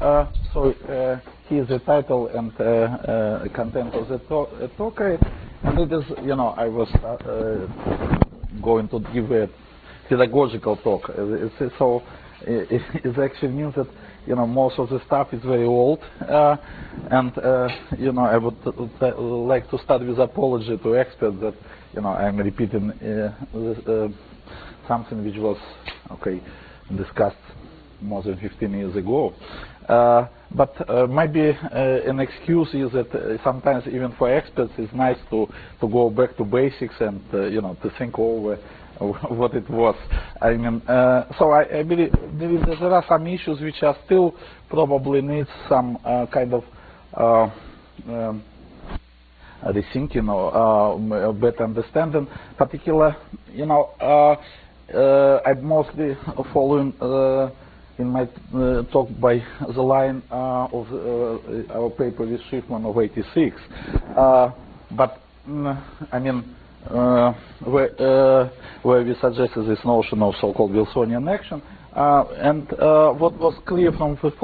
Here's the title and content of the talk, and it is, I was going to give a pedagogical talk. It actually means that most of the stuff is very old, and I would like to start with apology to experts that I'm repeating something which was discussed more than 15 years ago. But maybe an excuse is that sometimes even for experts it's nice to go back to basics and to think over what it was. I mean, so I believe that there are some issues which are still probably need some kind of rethinking or better understanding. Particular, I'm mostly following in my talk by the line of our paper with Schiffman of '86, but I mean, where we suggested this notion of so-called Wilsonian action, and what was clear from the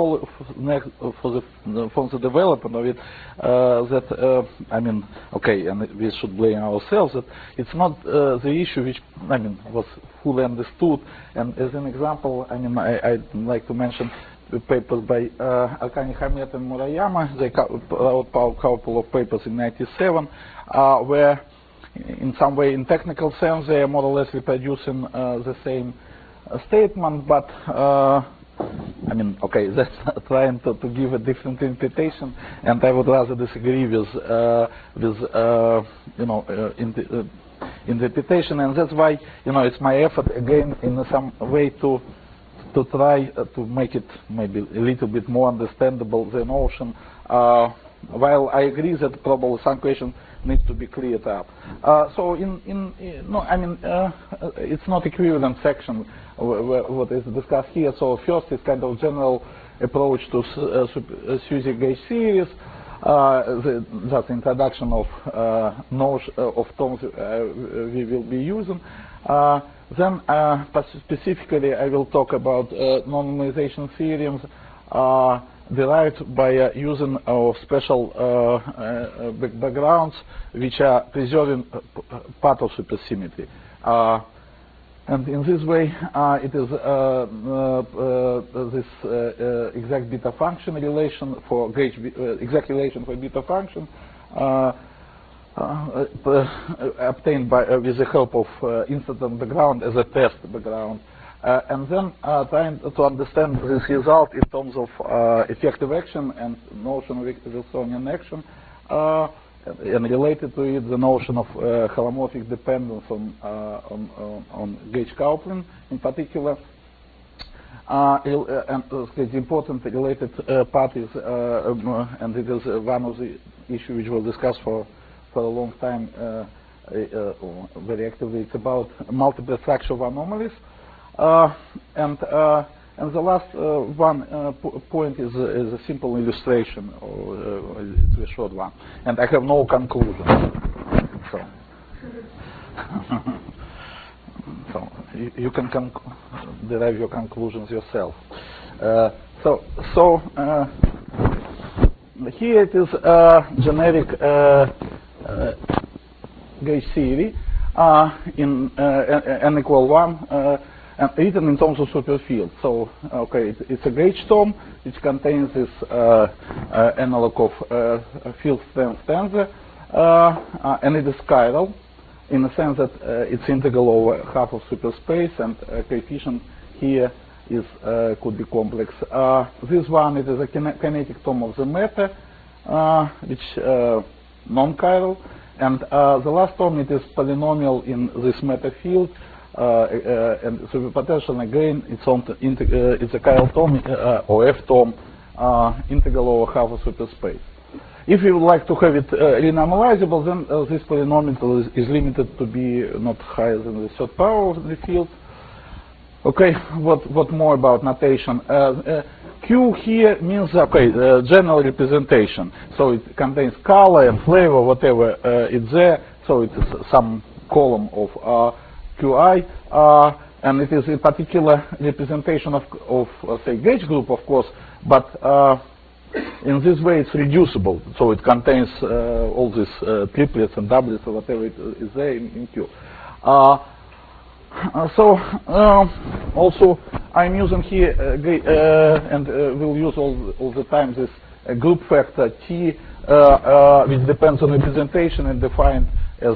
development of it, that I mean, and we should blame ourselves that it's not the issue which was fully understood. And as an example, I'd like to mention the papers by Akani Hamet and Murayama. They wrote a couple of papers in '97, where in some way, in technical sense, they are more or less reproducing the same statement, but that's trying to give a different interpretation, and I would rather disagree with interpretation, and that's why it's my effort again in some way to try to make it maybe a little bit more understandable, the notion. While I agree that probably some questions need to be cleared up. So it's not equivalent section what is discussed here. So first is kind of general approach to SUSY gauge series. That's introduction of terms we will be using. Then specifically I will talk about normalization theorems derived by using of special backgrounds which are preserving part of supersymmetry. And in this way, it is this exact beta function relation for gauge, exact relation for beta function obtained with the help of incident background as a test background. And then trying to understand this result in terms of effective action and notion of Wilsonian action, and related to it the notion of holomorphic dependence on gauge coupling in particular. And the important related part is, and it is one of the issues which was discussed for a long time very actively. It's about multiple structural anomalies. And the last point is a simple illustration, or it's a short one, and I have no conclusion. So, you can derive your conclusions yourself. Here it is generic gauge theory in n equal 1. And written in terms of superfield. So, it's a gauge term which contains this analog of field strength tensor, and it is chiral in the sense that it's integral over half of superspace, and coefficient here is could be complex. This one, it is a kinetic term of the matter, which non-chiral, and the last term, it is polynomial in this matter field. And superpotential again, it's a chiral term or F term integral over half of superspace. If you would like to have it renormalizable, then this polynomial is limited to be not higher than the third power of the field. Okay, what more about notation? Q here means general representation. So it contains color and flavor, whatever it's there. So it is some column of QI. and it is a particular representation of say, gauge group, of course, but in this way it's reducible, so it contains all these triplets and doublets or whatever it is there in Q. Also I'm using here and we'll use all the time this group factor T, which depends on representation and defined as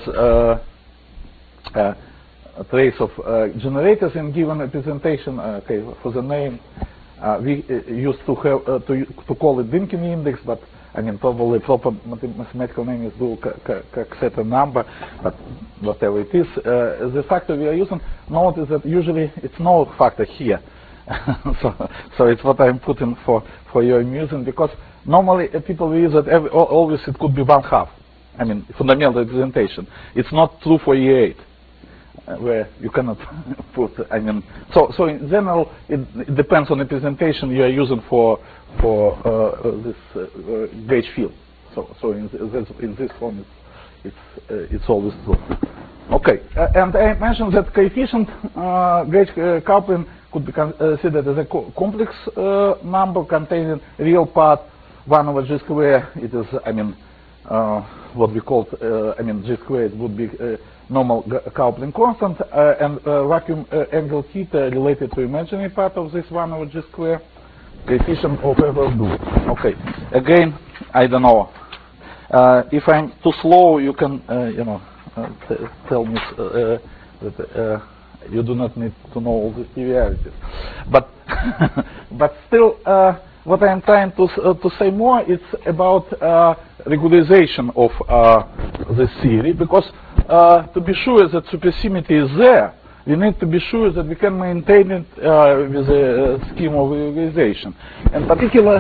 a trace of generators in given representation. Okay, for the name we used to have to call it Dynkin index, but I mean probably proper mathematical name is dual Coxeter number, but whatever it is, the factor we are using. Note is that usually it's no factor here, so it's what I'm putting for your amusement, because normally people will use that always it could be 1/2. I mean fundamental representation. It's not true for E8. Where you cannot put, I mean, so in general it depends on the representation you are using for this gauge field. So in this form it's always true. Okay, and I mentioned that coefficient gauge coupling could be considered as a complex number containing real part 1/g square. It is, I mean, what we call, I mean, g squared would be normal coupling constant, and vacuum angle theta related to imaginary part of this 1/g square, coefficient of ever do. Okay, again, I don't know. If I'm too slow, you can, you know, tell me that you do not need to know all the trivialities. But but still, what I'm trying to say more, it's about regularization of this theory, because to be sure that supersymmetry is there, we need to be sure that we can maintain it with a scheme of regularization. In particular,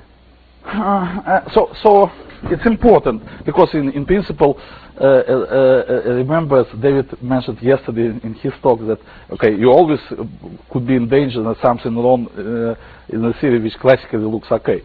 so it's important, because in principle, remember, as David mentioned yesterday in his talk, that okay, you always could be in danger that something wrong in a theory which classically looks okay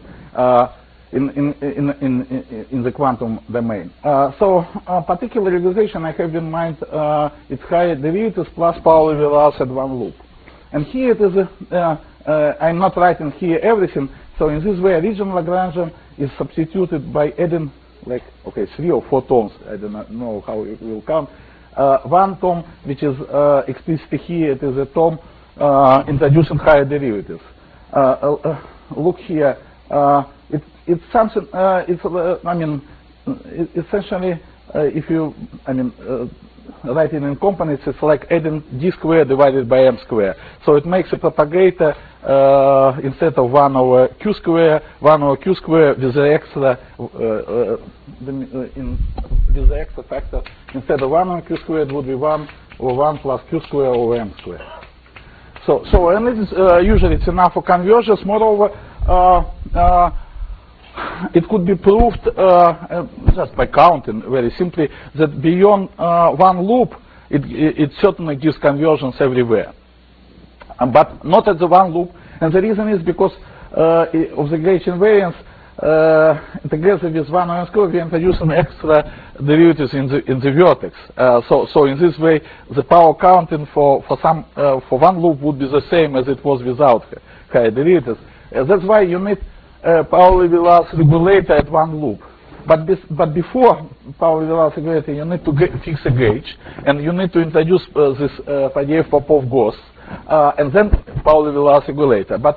in the quantum domain. So particular regularization I have in mind, it's higher derivatives plus Pauli Vilas at one loop. And here it is, I'm not writing here everything, so in this way original Lagrangian is substituted by adding, like, okay, 3 or 4 terms, I do not know how it will count. One term which is explicitly here, it is a term introducing higher derivatives. Look here, it's something, I mean, essentially, if you, I mean, write it in components, it's like adding d squared divided by m squared. So it makes a propagator instead of 1/q squared, 1/q squared with the extra with the extra factor. Instead of 1/q squared would be 1/1 plus q squared over m squared. So and it is usually it's enough for convergence. Moreover, it could be proved just by counting very simply that beyond one loop it certainly gives convergence everywhere, but not at the one loop. And the reason is because of the gauge invariance, together with 1 square we introduce some extra derivatives in the vertex. So in this way the power counting for one loop would be the same as it was without higher derivatives. That's why you need Pauli Vilas regulator at one loop. But before Pauli Vilas regulator, you need to fix a gauge, and you need to introduce this Faddeev-Popov-Gauss, and then Pauli Vilas regulator. But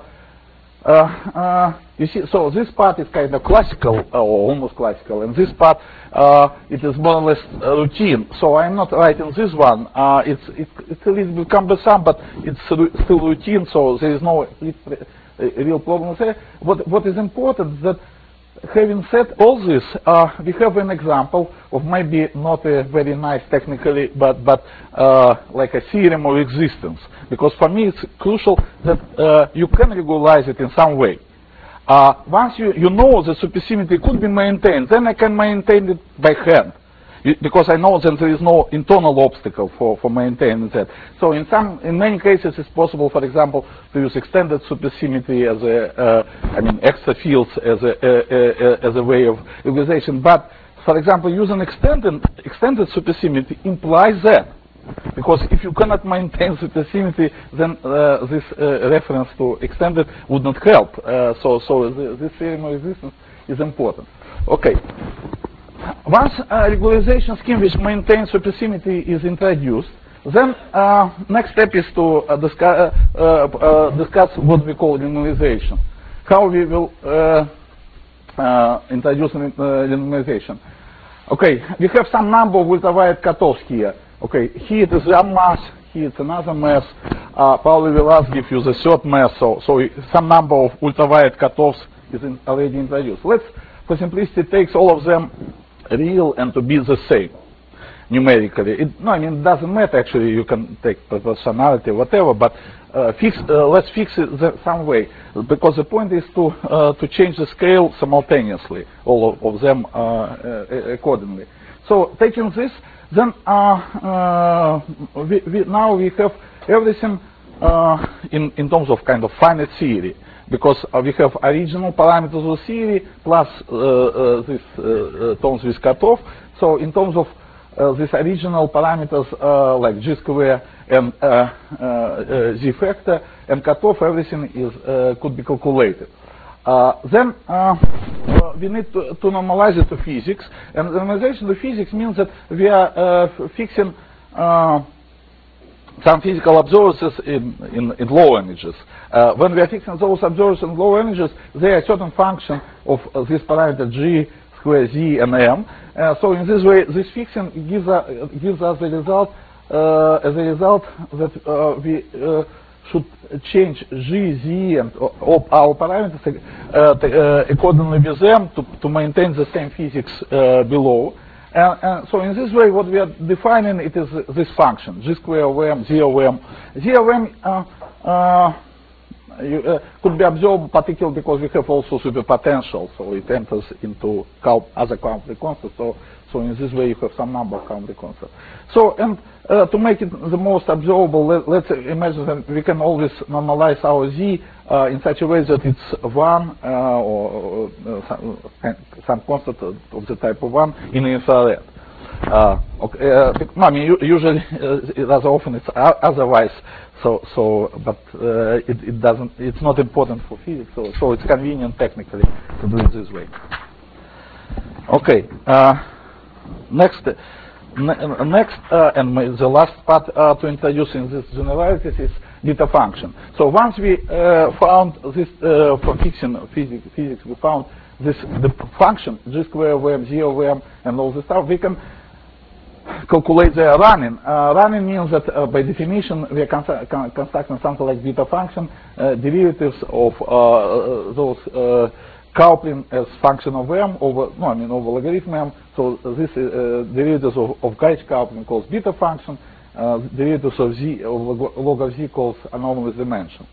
you see, so this part is kind of classical, or almost classical, and this part it is more or less routine. So I'm not writing this one. It's a little bit cumbersome, but it's still routine. So there is no real problem there. What is important is that, having said all this, we have an example of maybe not a very nice technically, but like a theorem of existence. Because for me it's crucial that you can regularize it in some way. Once you know the supersymmetry could be maintained, then I can maintain it by hand. Because I know that there is no internal obstacle for maintaining that. So in many cases it's possible, for example, to use extended supersymmetry as I mean extra fields as a way of regularization. But for example, using extended supersymmetry implies that Because if you cannot maintain supersymmetry, then this reference to extended would not help. This theorem of resistance is important. Okay. Once a regularization scheme which maintains supersymmetry is introduced, then next step is to discuss what we call linearization. How we will introduce linearization. Okay, we have some number of ultraviolet cutoffs here. Okay, here it is one mass, here it's another mass. Probably will ask give you the third mass, so some number of ultraviolet cutoffs is already introduced. Let's, for simplicity, take all of them real and to be the same numerically. It doesn't matter actually. You can take proportionality, whatever, but let's fix it some way, because the point is to change the scale simultaneously, all of them accordingly. So taking this, then now we have everything in terms of kind of finite theory, because we have original parameters of theory plus this terms with cutoff. So in terms of these original parameters like g square and z factor and cutoff, everything is could be calculated. Then we need to normalize it to physics, and normalization to physics means that we are fixing some physical observances in low energies. When we are fixing those observances in low energies, they are a certain function of this parameter g square z and m. So in this way, this fixing gives us the result as a result that we should change g, z, and our parameters accordingly with them to maintain the same physics below. And so in this way, what we are defining, it is this function, g square of m, z of m. Z of m could be observed particularly because we have also superpotential, so it enters into other Coulomb-Free constants. So in this way, you have some number of Coulomb-Free constants. So, and to make it the most observable, let's imagine that we can always normalize our z in such a way that it's 1 or some constant of the type of 1 in infrared. Usually, rather often it's otherwise. But it doesn't. It's not important for physics. So it's convenient technically to do it this way. Okay. Next, and the last part to introducing these generalities is beta function. So once we found this for fixing physics, we found the function g square of m, z of m, and all this stuff. We can calculate their running. Running means that by definition we are constructing something like beta function, derivatives of those coupling as function of m over over logarithm m. So this derivatives of gauge coupling calls beta function. Derivatives of z of log of z calls anomalous dimension.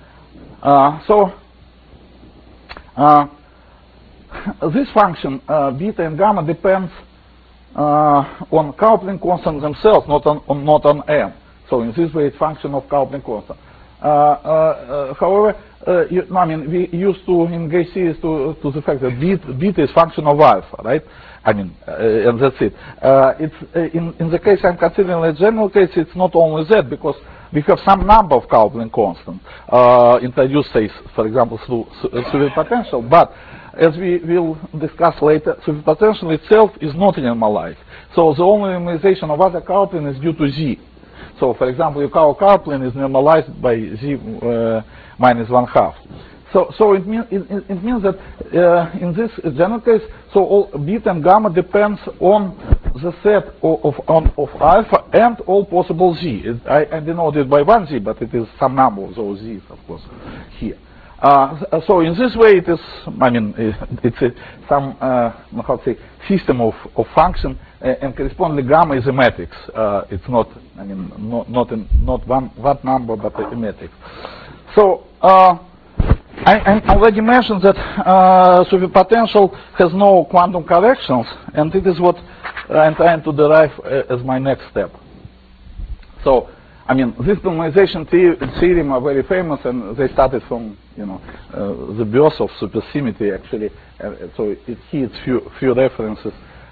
This function beta and gamma depends on coupling constant themselves, not on m. So in this way, it's function of coupling constant. However, we used to in gauge series to the fact that beta is function of alpha, right? And that's it. It's in the case I'm considering a general case, it's not only that, because we have some number of coupling constant introduced, say, for example, through superpotential, but as we will discuss later, superpotential itself is not normalized. So the only normalization of other coupling is due to z. So, for example, your coupling is normalized by z minus 1/2. So it means that in this general case, so all beta and gamma depends on the set of alpha and all possible z. I denote it by 1z, but it is some number of those z's, of course, here. So in this way, it is. It's some how to say system of function, and correspondingly gamma is a matrix. It's not. Not one number, but a matrix. So I already mentioned that superpotential has no quantum corrections, and it is what I'm trying to derive as my next step. So. This normalization theorem are very famous, and they started from the birth of supersymmetry actually. So here it's few references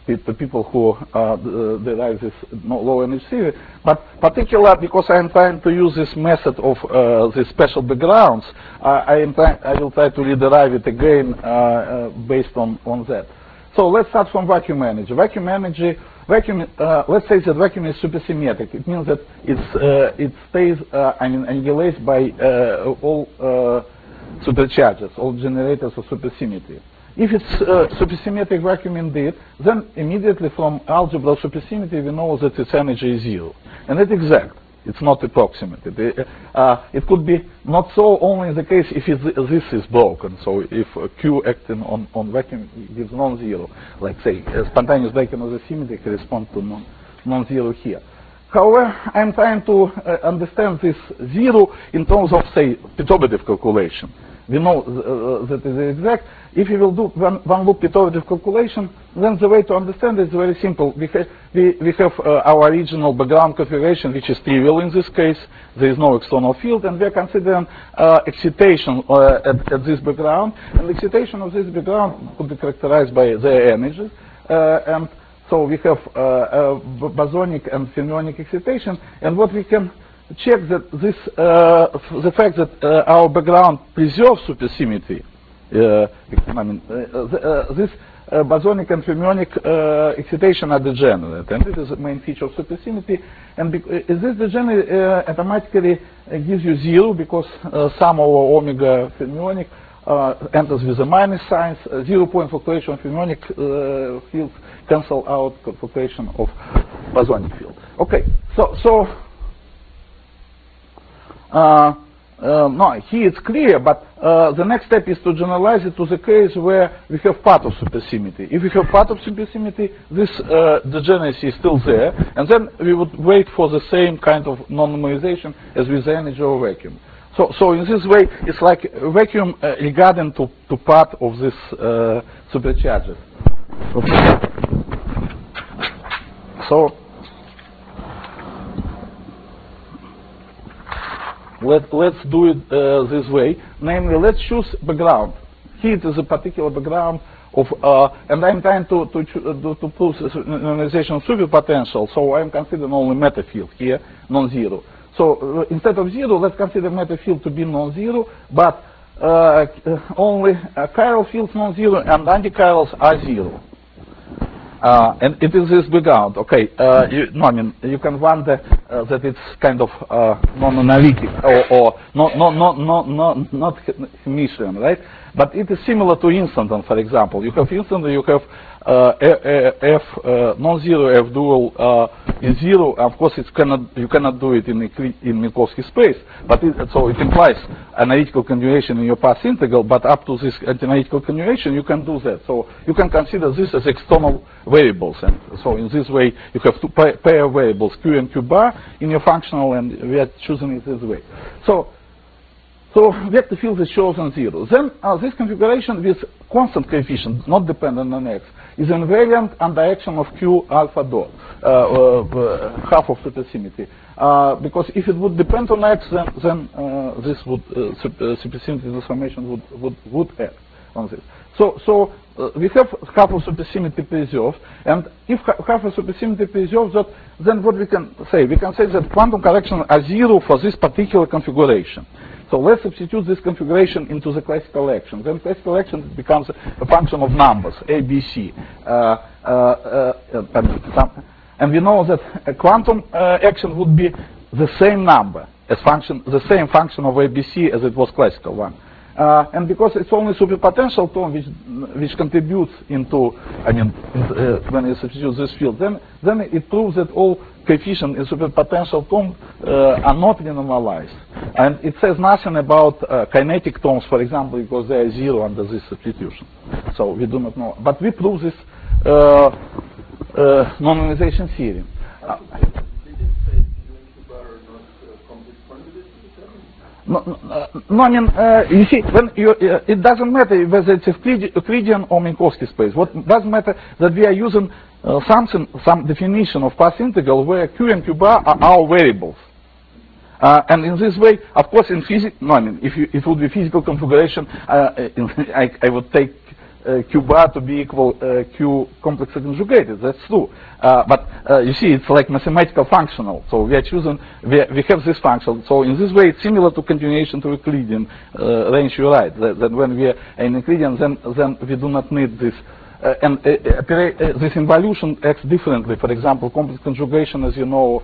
the people who derive this low energy theory, but particularly because I am trying to use this method of these special backgrounds, I will try to rederive it again based on that. So let's start from vacuum energy. Vacuum energy, let's say that vacuum is supersymmetric. It means that it stays annihilated by all supercharges, all generators of supersymmetry. If it's supersymmetric vacuum indeed, then immediately from algebra of supersymmetry we know that its energy is 0. And it's exact. It's not approximate. It could be not so only in the case if this is broken. So if Q acting on vacuum gives non-zero, like say spontaneous breaking of the symmetry corresponds to non-zero here. However, I'm trying to understand this 0 in terms of, say, perturbative calculation. We know that it is exact. If you will do one loop perturbative calculation, then the way to understand it is very simple. We have our original background configuration, which is trivial in this case. There is no external field, and we are considering excitation at this background. And excitation of this background could be characterized by their energies. And so we have bosonic and fermionic excitation. And what we can check that this, the fact that our background preserves supersymmetry. This bosonic and fermionic excitation are degenerate, and this is the main feature of supersymmetry. And this degenerate automatically gives you 0 because sum over omega fermionic enters with a minus signs. 0-point fluctuation of fermionic fields cancel out fluctuation of bosonic field. Okay, so. No, here it's clear, but the next step is to generalize it to the case where we have part of supersymmetry. If we have part of supersymmetry, this degeneracy is still there, and then we would wait for the same kind of non-normalization as with the energy of vacuum. So in this way, it's like a vacuum regarding to part of this supercharges. Okay. So. Let's do it this way. Namely, let's choose background. Here it is a particular background of, and I'm trying to prove normalization of superpotential. So I'm considering only matter field here, non-zero. So instead of 0, let's consider matter field to be non-zero, but only chiral fields non-zero and antichirals are 0. And it is this background. Okay, you can wonder that it's kind of non-analytic or not Hermitian, right? But it is similar to instanton, for example. You have instanton, you have F non-zero, F dual is 0. Of course, you cannot do it in Minkowski space, but so it implies analytical continuation in your path integral. But up to this analytical continuation, you can do that. So you can consider this as external variables, and so in this way, you have two pair of variables Q and Q bar in your functional, and we are choosing it this way. So vector field is chosen 0. Then this configuration with constant coefficient, not dependent on x, is invariant under action of Q alpha dot, half of supersymmetry. Because if it would depend on x, then this would supersymmetry transformation would act on this. So we have half of supersymmetry preserved, and if half of supersymmetry preserved, then what we can say? We can say that quantum corrections are 0 for this particular configuration. So let's substitute this configuration into the classical action. Then classical action becomes a function of numbers, A, B, C. And we know that a quantum action would be the same number as the same function of A, B, C as it was classical one. And because it's only superpotential term which contributes into, when you substitute this field, then it proves that all coefficients in superpotential term are not renormalized. And it says nothing about kinetic terms, for example, because they are 0 under this substitution. So we do not know. But we prove this normalization theory. No, you see, when it doesn't matter whether it's Euclidean or Minkowski space. What does matter that we are using some definition of path integral where Q and Q bar are our variables. And in this way, of course, in physics, if it would be physical configuration, I would take Q bar to be equal Q complexly conjugated. That's true. But you see, it's like mathematical functional. So we are choosing, we have this function. So in this way, it's similar to continuation to Euclidean range. You're right. That when we are in Euclidean, then we do not need this. This involution acts differently. For example, complex conjugation, as you know,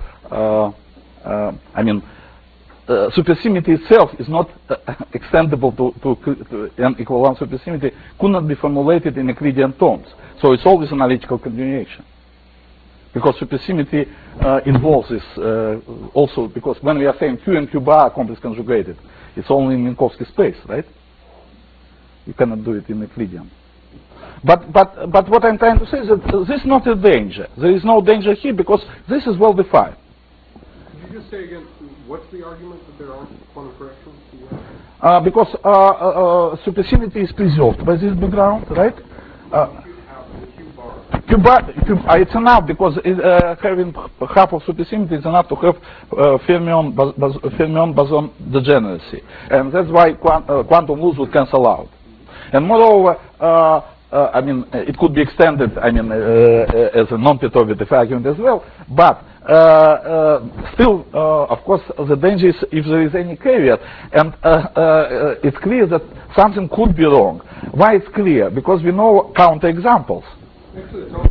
supersymmetry itself is not extendable to n equal 1 supersymmetry, could not be formulated in Euclidean terms. So it's always analytical continuation. Because supersymmetry involves this also, because when we are saying Q and Q bar are complex conjugated, it's only in Minkowski space, right? You cannot do it in Euclidean. But what I'm trying to say is that this is not a danger. There is no danger here because this is well defined. Could you just say again, what's the argument that there aren't quantum corrections? Because supersymmetry is preserved by this background, right? Q bar, it's enough because having half of supersymmetry is enough to have fermion boson degeneracy, and that's why quantum rules would cancel out. And moreover, it could be extended, as a non-perturbative argument as well, but still, of course, the danger is if there is any caveat, and it's clear that something could be wrong. Why it's clear? Because we know counterexamples. Actually, it's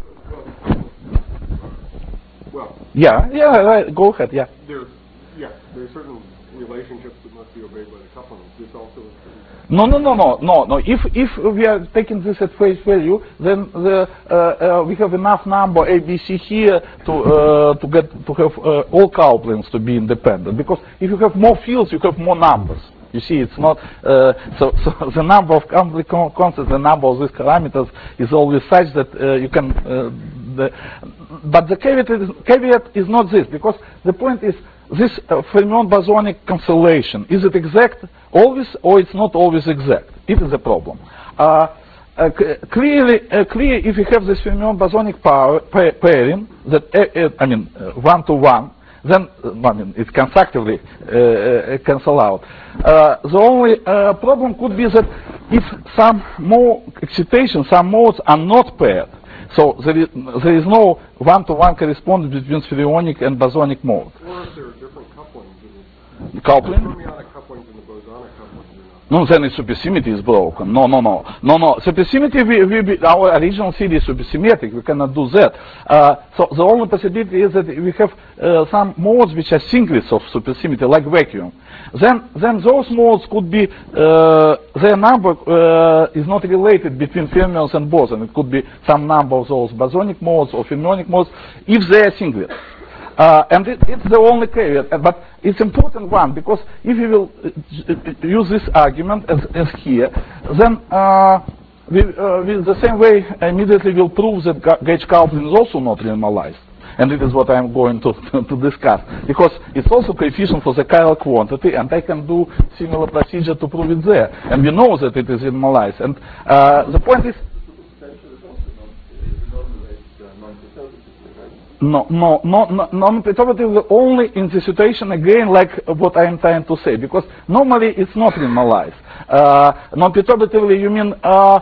also, right, go ahead, There's certain relationships that must be obeyed by the coupling. This also is No. If we are taking this at face value, then we have enough number ABC here to have all couplings to be independent. Because if you have more fields, you have more numbers. You see, it's not so the number of complex constants, the number of these parameters is always such that you can. But the caveat is not this, because the point is this fermion-bosonic cancellation. Is it exact always, or it's not always exact? It is a problem. Clear if you have this fermion-bosonic pairing that 1-to-1. Then it constructively cancel out. The only problem could be that if some more excitation, some modes are not paired, so there is no 1-to-1 correspondence between fermionic and bosonic modes. Or if there are different couplings. Coupling? The fermionic couplings and the bosonic couplings. No, then its supersymmetry is broken. No. Supersymmetry, our original theory is supersymmetric. We cannot do that. So the only possibility is that we have some modes which are singlets of supersymmetry, like vacuum. Then those modes could be, their number is not related between fermions and boson. It could be some number of those bosonic modes or fermionic modes if they are singlets. And it's the only caveat, but it's important one, because if you will use this argument as here, then with the same way immediately will prove that gauge coupling is also not normalized. And it is what I'm going to discuss, because it's also coefficient for the chiral quantity, and I can do similar procedure to prove it there. And we know that it is normalized. And the point is, non-perturbative only in the situation again like what I am trying to say, because normally it's not normalized. Non-perturbatively you mean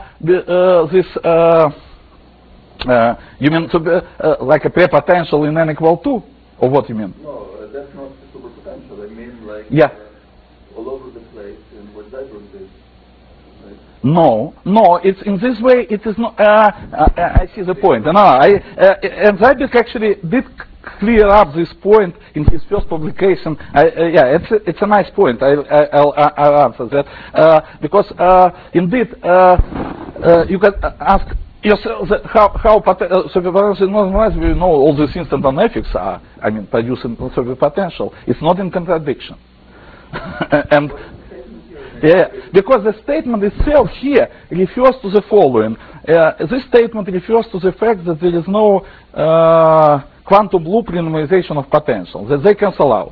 you mean like a prepotential in n equal 2, or what you mean? No, that's not superpotential. I mean like all over the place and what Zyberg did. No, it's in this way, it is not, I see the point. And Zyberg actually did clear up this point in his first publication. It's a nice point. I'll answer that. Because indeed, you can ask yourself that how superpotential is normalized. We know all these instanton effects are, producing superpotential. It's not in contradiction. And because the statement itself here refers to the following. This statement refers to the fact that there is no quantum loop renormalization of potential, that they cancel out.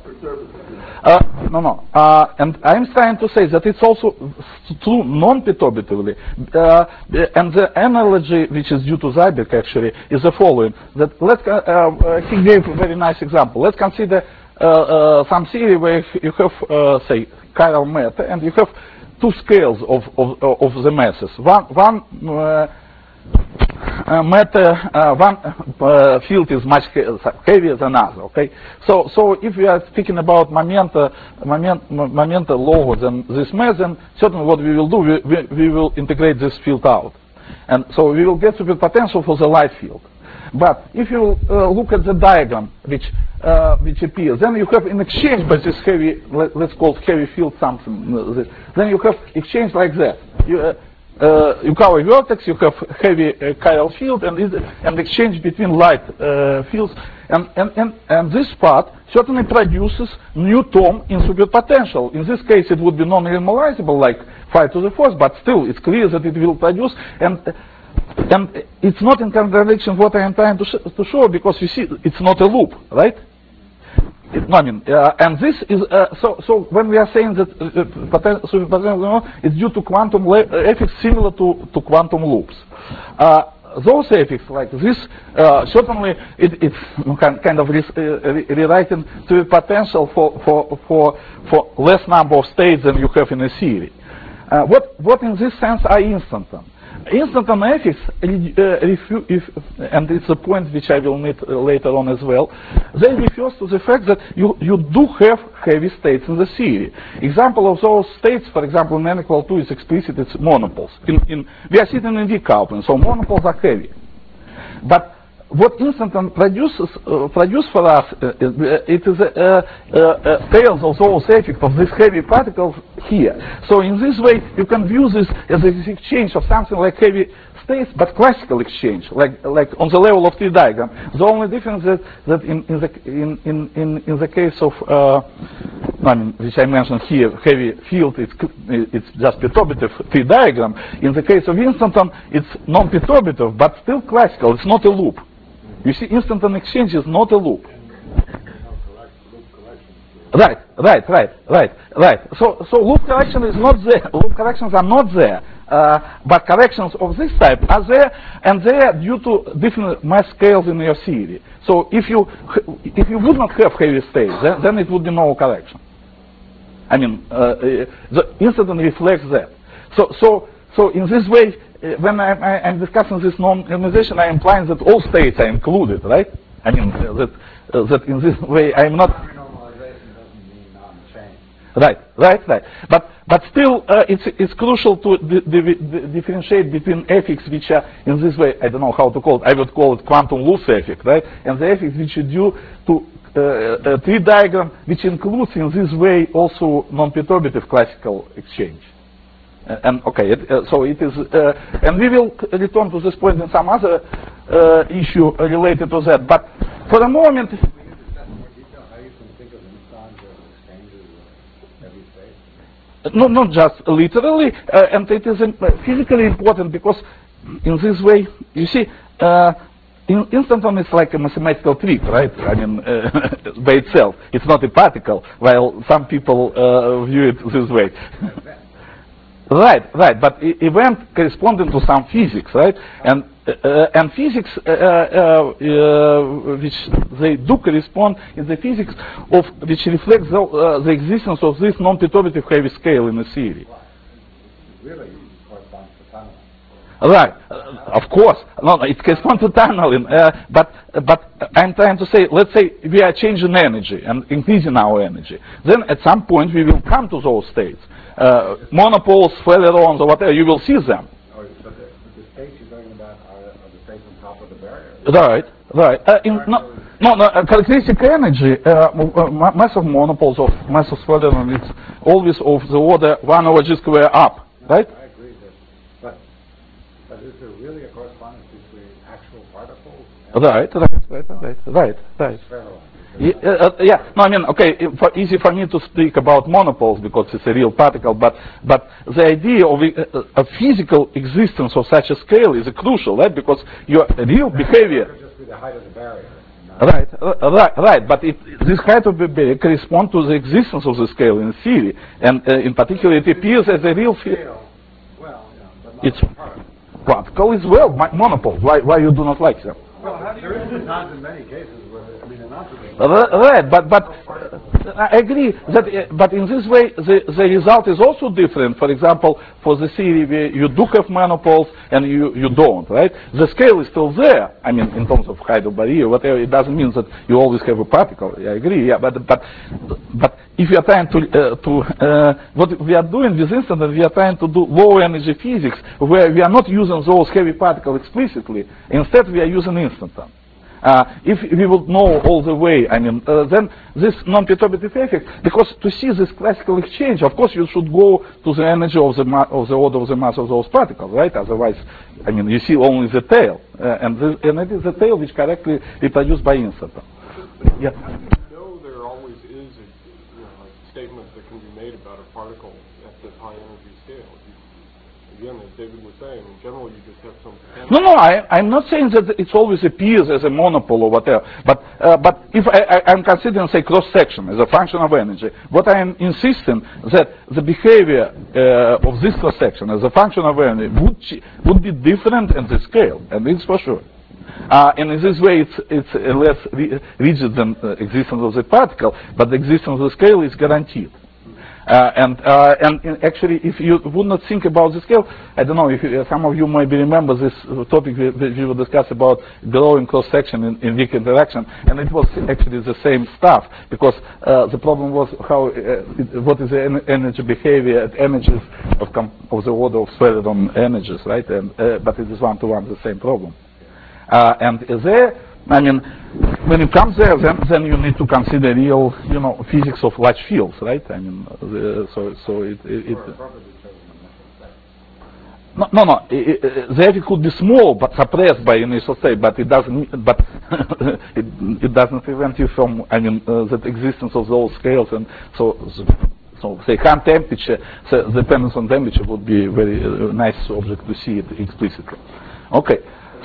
And I'm trying to say that it's also true non-perturbatively. And the analogy, which is due to Zyberg actually, is the following. That he gave a very nice example. Let's consider some theory where you have, say, chiral matter, and you have two scales of the masses. One field is much heavier than other. Okay, so if we are speaking about momenta lower than this mass, then certainly what we will do, we will integrate this field out, and so we will get superpotential for the light field. But if you look at the diagram which appears, then you have in exchange by this heavy, let's call it heavy field something. Then you have exchange like that. You cover vertex, you have heavy chiral field, and exchange between light fields, and this part certainly produces new term in superpotential. In this case, it would be non-renormalizable, like 5 to the 4th, but still, it's clear that it will produce, and it's not in contradiction with what I am trying to show, because you see, it's not a loop, right? And this is so when we are saying that superpotential is due to quantum effects similar to quantum loops. Those effects like this certainly it's kind of rewriting superpotential for less number of states than you have in a series. What in this sense are instanton? Instanton effects, and it's a point which I will meet later on as well, they refers to the fact that you do have heavy states in the series. Example of those states, for example, in n equal 2 is explicit, it's monopoles. We are sitting in weak coupling, so monopoles are heavy. But what instanton produce for us, it is tails of those effects of these heavy particles here. So in this way, you can view this as an exchange of something like heavy states, but classical exchange, like on the level of tree diagram. The only difference is that in the case of which I mentioned here, heavy field, it's just perturbative tree diagram. In the case of instanton, it's non-perturbative, but still classical. It's not a loop. You see, instanton exchange is not a loop. Right. So loop correction is not there. Loop corrections are not there. But corrections of this type are there, and they are due to different mass scales in your series. So if you would not have heavy states, then it would be no correction. I mean, the instanton reflects that. So in this way, when I'm discussing this non-renormalization, I'm implying that all states are included, right? I mean, that in this way I'm not. Renormalization doesn't mean non-change. Right. But still, it's crucial to differentiate between effects which are in this way. I don't know how to call it. I would call it quantum loose effect, right? And the effects which are due to a tree diagram, which includes in this way also non-perturbative classical exchange. And okay, so it is, and we will return to this point in some other issue related to that. But for the moment, Can you discuss in more detail how you can think of neutrons as exchanges of heavy states? no, not just literally, and it is physically important because in this way, you see, instanton is like a mathematical trick, right? I mean, by itself, it's not a particle, while some people view it this way. Right, but event corresponding to some physics, right? And physics, which they do correspond in the physics of which reflects the existence of this non-perturbative heavy scale in the series. Really corresponds to tunneling. Right, of course. No, it corresponds to tunneling. But I'm trying to say, let's say we are changing energy and increasing our energy. Then at some point we will come to those states. Monopoles, ailerons, or whatever, you will see them. Oh, so the states you're talking about are the states on top of the barrier? Right. Characteristic energy, mass of monopoles, of mass of aileron, it's always of the order 1 over g squared up, right? I agree that, but is there really a correspondence between actual particles and Right. spheroids? Yeah. No, I mean, okay. Easy for me to speak about monopoles because it's a real particle, but the idea of a physical existence of such a scale is crucial, right? Because your real behavior. Just with the height of the barrier. Right. But this height of the barrier corresponds to the existence of the scale in theory, and in particular, it appears as a real field. Well, but not It's a particle. particle is well monopole. Why you do not like them? Well, there is times in many cases where, I mean, an observation. Right, but I agree that, but in this way, the result is also different. For example, for the theory where you do have monopoles and you don't, right? The scale is still there. I mean, in terms of Heidelberg barrier, whatever. It doesn't mean that you always have a particle. I agree. Yeah, but if you are trying to what we are doing with instanton, we are trying to do low energy physics where we are not using those heavy particles explicitly. Instead, we are using instanton. If we would know all the way, I mean, then this non-perturbative effect, because to see this classical exchange, of course, you should go to the energy of the order of the mass of those particles, right? Otherwise, I mean, you see only the tail, and it is the tail which correctly reproduced by instanton. Yeah. No, there always is a statement that can be made about a particle at the high energy scale. Again, as David was saying, in general, you just have some... No, I'm not saying that it always appears as a monopole or whatever, but if I'm considering, say, cross-section as a function of energy, what I am insisting that the behavior of this cross-section as a function of energy would be different in the scale, and it's for sure. And in this way, it's less rigid than the existence of the particle, but the existence of the scale is guaranteed. And actually, if you would not think about the scale, I don't know if some of you maybe remember this topic we will discuss about growing cross-section in weak interaction, and it was actually the same stuff, because the problem was how what is the energy behavior at energies of the order of spheroidal energies, right? And but it is one-to-one the same problem. And there, I mean, when it comes there, then you need to consider real, physics of large fields, right? I mean, no. The effect could be small, but suppressed by initial state, but it doesn't. But it doesn't prevent you from, I mean, the existence of those scales, and so say hand temperature, the dependence on temperature would be a very nice object to see it explicitly. Okay.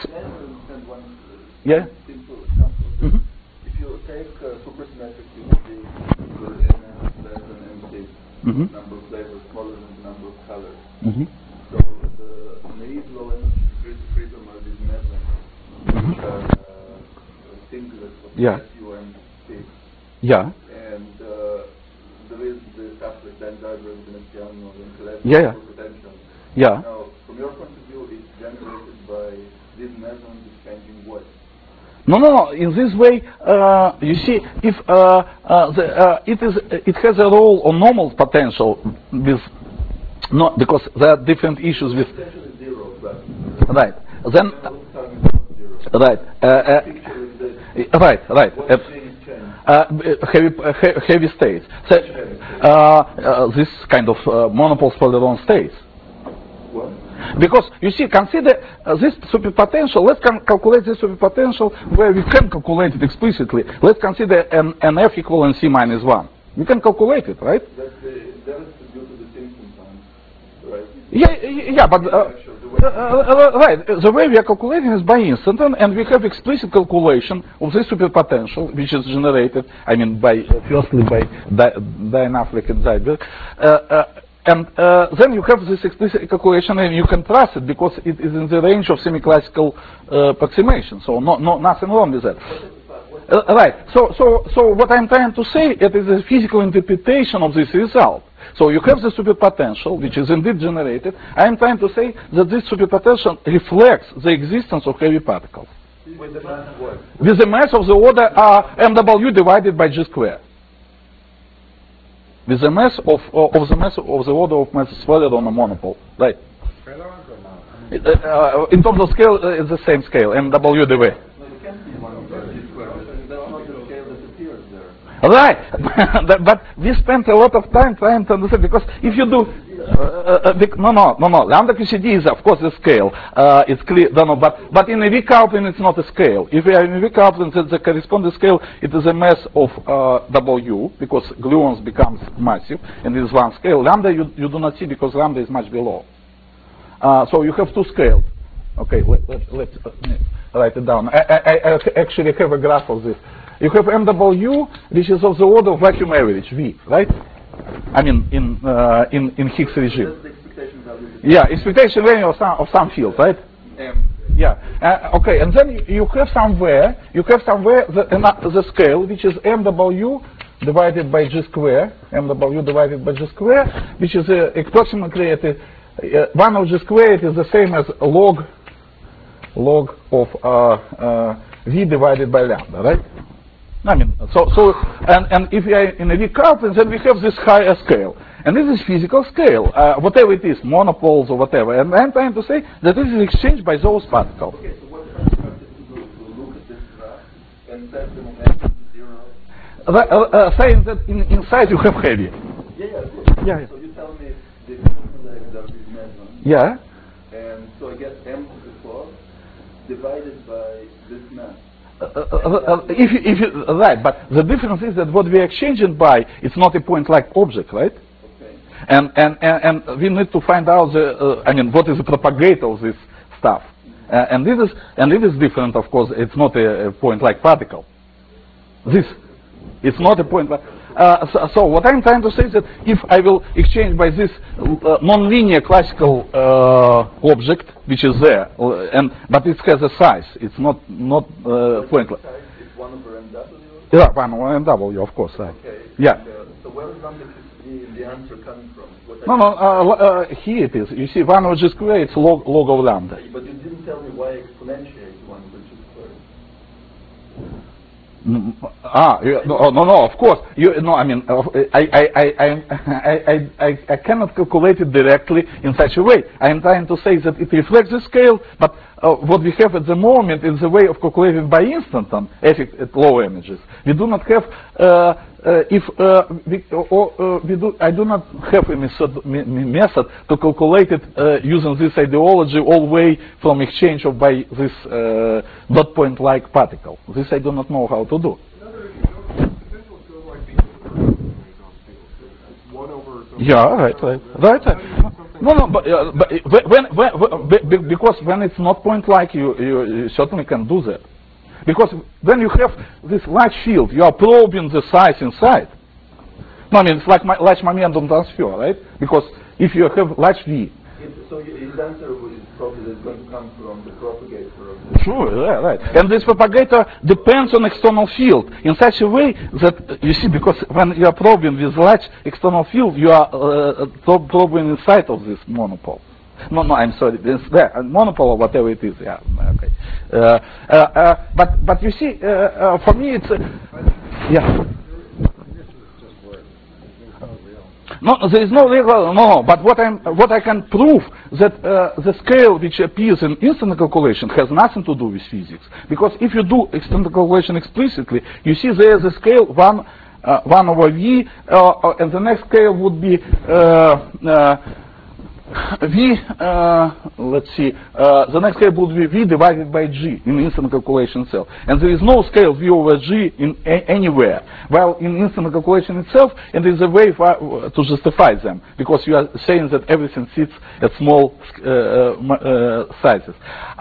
Yeah. Mm-hmm. If you take supersymmetric unity where n is less than m6, number of flavors smaller than the number of colors. So the naive low energy freedom are these measurements, which are singlets of SUM6. Yeah. And there is the stuff like Dan Diagram, Dimensional, and collective potential. Yeah. Now, from your point of view, it's generated by these measurements changing what? No. In this way, you see, if it has a role on normal potential with because there are different issues with. Zero, right. Then. Right. Heavy states. So, this kind of monopoles for their own states. What? Because, you see, consider this superpotential. Let's calculate this superpotential where we can calculate it explicitly. Let's consider an F equal and C minus 1. We can calculate it, right? That is due to the Simpson time, right? Yeah, but right. The way we are calculating is by instanton, and we have explicit calculation of this superpotential, which is generated, I mean, firstly by Dine-Affleck and Seibert. And then you have this explicit calculation, and you can trust it because it is in the range of semi-classical approximation. So nothing wrong with that. Right. So what I'm trying to say, it is a physical interpretation of this result. So you have the superpotential, which is indeed generated. I am trying to say that this superpotential reflects the existence of heavy particles. With the mass of what? With the mass of the order mw divided by g squared. With the mass of the order of mass spheroid on a monopole, right? In terms of scale, it's the same scale, mw dv. No, it can't be 1 over g squared because that's not the scale that appears there. Right, but we spent a lot of time trying to understand, because if you do, no, lambda QCD is of course a scale. It's clear, but in a V coupling it's not a scale. If we are in a V coupling, the corresponding scale, it is a mass of W, because gluons becomes massive, and it is one scale. Lambda you do not see because lambda is much below. So you have two scales. Okay, let's write it down. I actually have a graph of this. You have MW, which is of the order of vacuum average, V, right? I mean, in Higgs regime. That's the expectation value. Yeah, expectation value of some field, right? M. Yeah. Okay, and then you have somewhere the scale, which is MW divided by G square, MW divided by G square, which is approximately 1 of G squared is the same as log of V divided by lambda, right? I mean, and if we are in a V coupling, then we have this higher scale. And this is physical scale, whatever it is, monopoles or whatever. And I'm trying to say that this is exchanged by those particles. Okay, so what I'm to look at this graph and set the momentum to 0? Saying that inside you have heavy. Yeah. So you tell me the legs are these measurements. Yeah. And so I get M to the 4 divided by this mass. If you right, but the difference is that what we are exchanging by, it's not a point-like object, right? Okay. And we need to find out what is the propagator of this stuff, and it is different, of course. It's not a point-like particle. It's not a point-like. So what I'm trying to say is that if I will exchange by this non-linear classical object, which is there, but it has a size, it's not point-like. It's 1 over MW? Yeah, 1 over MW, of course. Right. Okay. Yeah. So where is the answer coming from? Here it is. You see, 1 over G squared, it's log of lambda. But you didn't tell me why exponentiate 1 over G squared. No, of course. I cannot calculate it directly in such a way. I am trying to say that it reflects the scale, but what we have at the moment is a way of calculating by instanton effect at low energies. We do not have, I do not have a method to calculate it using this ideology all the way from exchange of by this dot point-like particle. This I do not know how to do. Yeah, right. No, because when it's not point-like, you certainly can do that. Because when you have this large field, you are probing the size inside. No, I mean, it's like large momentum transfer, right? Because if you have large V. So his answer is probably going to come from the propagator of the... Sure, yeah, right. And this propagator depends on external field in such a way that, you see, because when you are probing with large external field, you are probing inside of this monopole. No, I'm sorry, it's there, monopole or whatever it is, yeah, okay. But you see, for me it's, yeah. No, there is no legal, no, but what I can prove that the scale which appears in instant calculation has nothing to do with physics. Because if you do instant calculation explicitly, you see there is a scale 1 over V, and the next scale would be V, let's see, the next scale would be V divided by G in instant calculation itself. And there is no scale V over G in anywhere. While in instant calculation itself, and there is a way to justify them, because you are saying that everything sits at small sizes.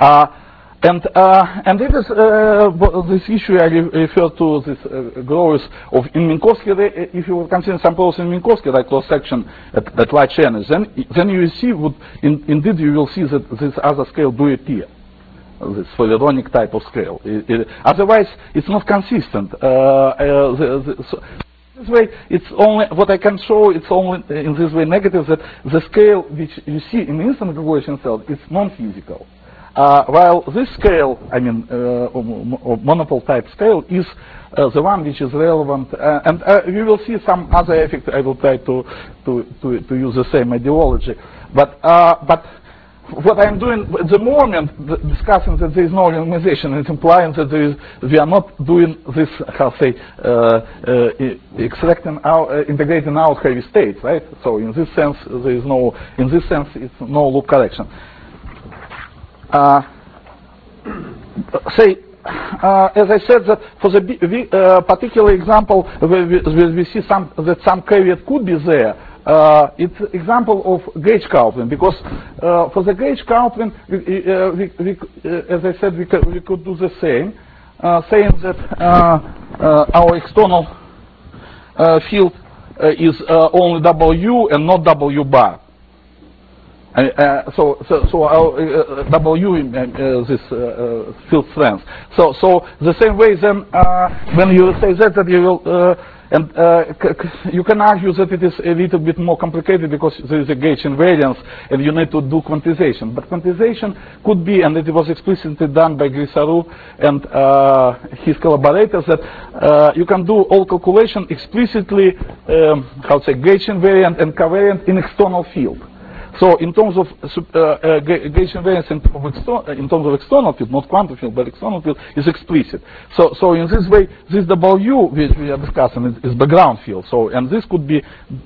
And it is this issue I refer to this growth of in Minkowski. If you consider some problems in Minkowski, like cross section at large energy, then you will see indeed you will see that this other scale do appear, this Fourierionic type of scale. Otherwise, it's not consistent. This way, it's only what I can show. It's only in this way negative that the scale which you see in instant calculation itself is non-physical. While this scale, I mean, monopole type scale, is the one which is relevant, and we will see some other effect. I will try to use the same ideology, but what I'm doing at the moment, discussing that there is no randomization, it's implying that we are not doing this, extracting out, integrating out heavy states, right? So in this sense, there is no, in this sense, it's no loop correction. As I said, that for the particular example where we see that some caveat could be there, it's example of gauge coupling, because for the gauge coupling, as I said, we could do the same, saying that our external field is only W and not W bar. So our W in this field strength. So the same way then when you say that you will And you can argue that it is a little bit more complicated because there is a gauge invariance and you need to do quantization. But quantization could be, and it was explicitly done by Grisarou and his collaborators, that you can do all calculation explicitly, gauge invariant and covariant in external field. So in terms of gauge invariance in terms of external field, not quantum field, but external field, is explicit. So in this way, this W which we are discussing is background field. So and this could be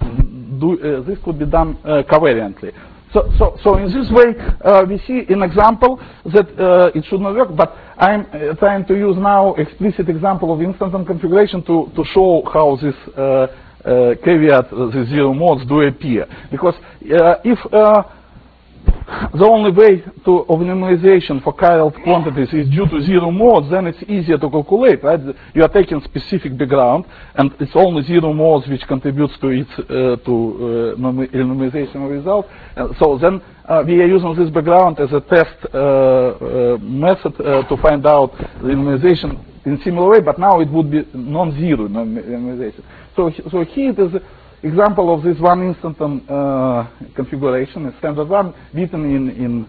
done covariantly. So in this way, we see an example that it should not work. But I'm trying to use now explicit example of instanton configuration to show how this caveat, the zero modes do appear. Because if the only way of normalization for chiral quantities is due to zero modes, then it's easier to calculate, right? You are taking specific background, and it's only zero modes which contributes to its normalization result. So then we are using this background as a test method to find out the normalization in similar way, but now it would be non-zero normalization. So here it is an example of this one instanton configuration, a standard one, written in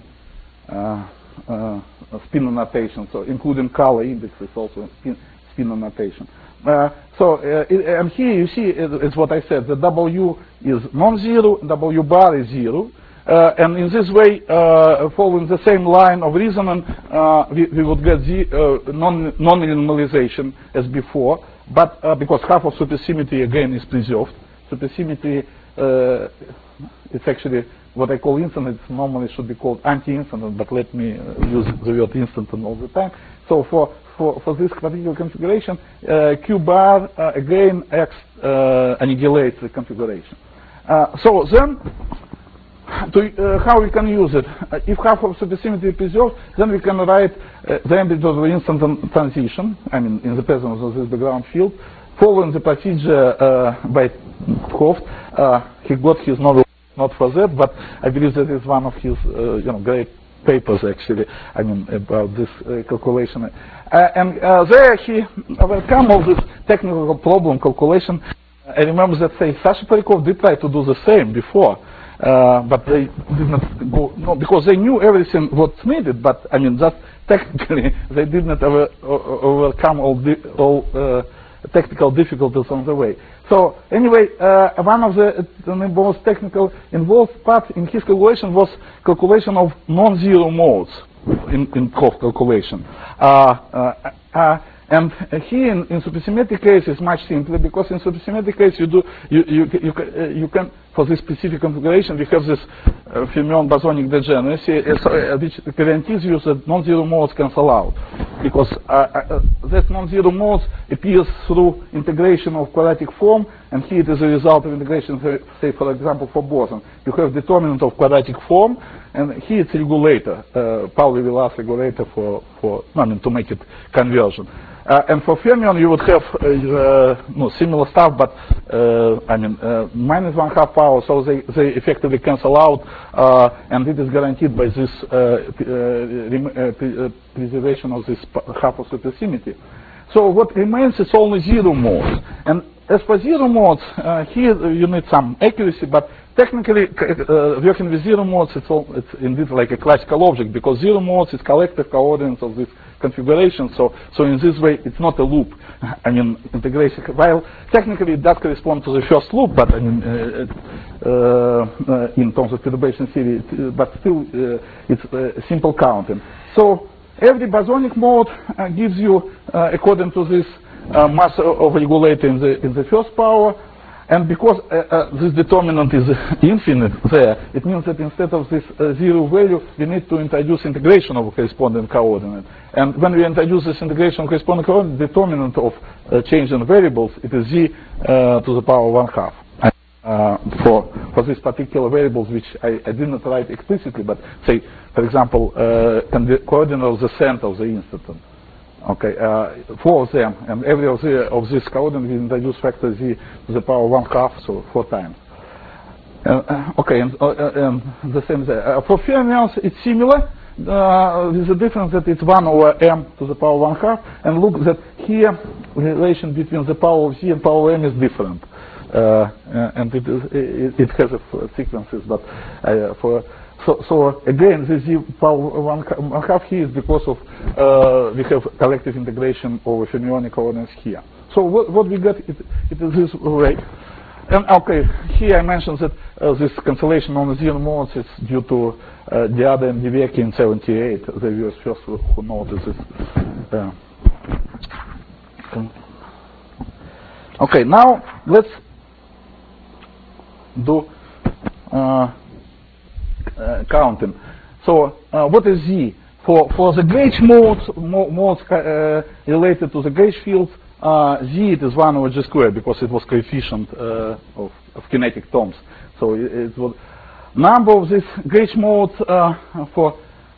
spinor notation, so including color indexes also in spinor notation. And here you see, it's what I said, the W is non-zero, W bar is zero. And in this way, following the same line of reasoning, we would get non-normalization as before, but because half of supersymmetry again is preserved. Supersymmetry, it's actually what I call instanton. It normally should be called anti-instanton, but let me use the word instanton all the time. So for this particular configuration, Q bar again X annihilates the configuration. So then, how we can use it? If half of supersymmetry is preserved, then we can write the ambit of the instanton transition, I mean in the presence of this background field, following the procedure by Hooft. He got his Nobel not for that, but I believe that is one of his great papers actually, I mean about this calculation. And there he overcome all this technical problem calculation. I remember that say Sasha Polyakov did try to do the same before. But they did not go, no, because they knew everything what's needed, but I mean just technically they did not overcome all technical difficulties on the way. So anyway, one of the most technical involved part in his calculation was calculation of non-zero modes in Hooft calculation. And here in supersymmetric case is much simpler, because in supersymmetric case you can for this specific configuration we have this fermion bosonic degeneracy which guarantees you that non-zero modes cancel out, because that non-zero modes appears through integration of quadratic form, and here it is a result of integration, say for example for boson. You have determinant of quadratic form, and here it's regulator, Pauli-Vilas regulator to make it conversion. And for fermion you would have similar stuff, but I mean minus 1/2 power, so they effectively cancel out, and it is guaranteed by this preservation of this half of supersymmetry. So what remains is only zero modes. And as for zero modes, here you need some accuracy, but technically working with zero modes, it's indeed like a classical object, because zero modes is collective coordinates of this configuration. So in this way, it's not a loop. I mean, integration. While technically it does correspond to the first loop, but I mean, in terms of perturbation theory, but still it's simple counting. So every bosonic mode gives you, according to this mass of regulator in the first power. And because this determinant is infinite there, it means that instead of this zero value, we need to introduce integration of a corresponding coordinate. And when we introduce this integration of corresponding coordinate, determinant of change in variables, it is z to the power 1/2. For these particular variables, which I did not write explicitly, but say, for example, coordinate of the center of the instanton. Okay, 4 of them, and every of these coordinates we introduce factor z to the power 1/2, so 4 times. Okay, and the same there. For fermions, it's similar. with the difference that it's 1 over m to the power 1/2, and look that here relation between the power of z and power of m is different, and it has sequences, but so again, the z power 1/2 here is because of we have collective integration over fermionic coordinates here. So what we get, it is this way. And okay, here I mentioned that this cancellation on the zero modes is due to Diada and Debicki in 78. They were first who noticed this. Okay, now let's do counting. So what is Z? For the gauge modes related to the gauge fields, Z it is 1 over G squared because it was coefficient of kinetic terms. So it was number of these gauge modes for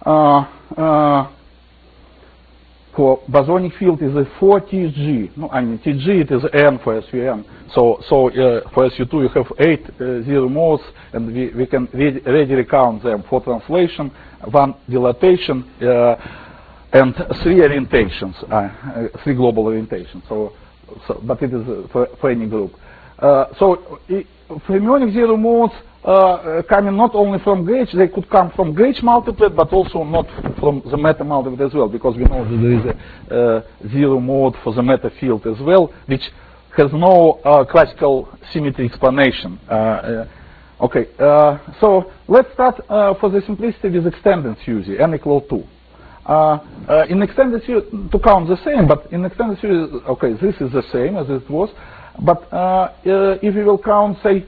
bosonic field is a 4Tg. No, I mean Tg it is n for SVM. So for SU2 you have 8 zero modes, and we can readily count them for translation, 1 dilatation, and 3 orientations, 3 global orientations. But it is for any group. So fermionic zero modes coming not only from gauge, they could come from gauge multiplet, but also not from the matter multiplet as well, because we know that there is a zero mode for the matter field as well, which has no classical symmetry explanation. Okay, so let's start for the simplicity with extended series, n equal 2. In extended series, to count the same, but in extended series, okay, this is the same as it was, but if we will count, say,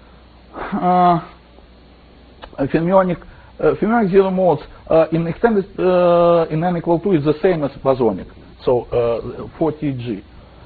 fermionic zero modes in extended in n equal 2 is the same as bosonic, so 4Tg.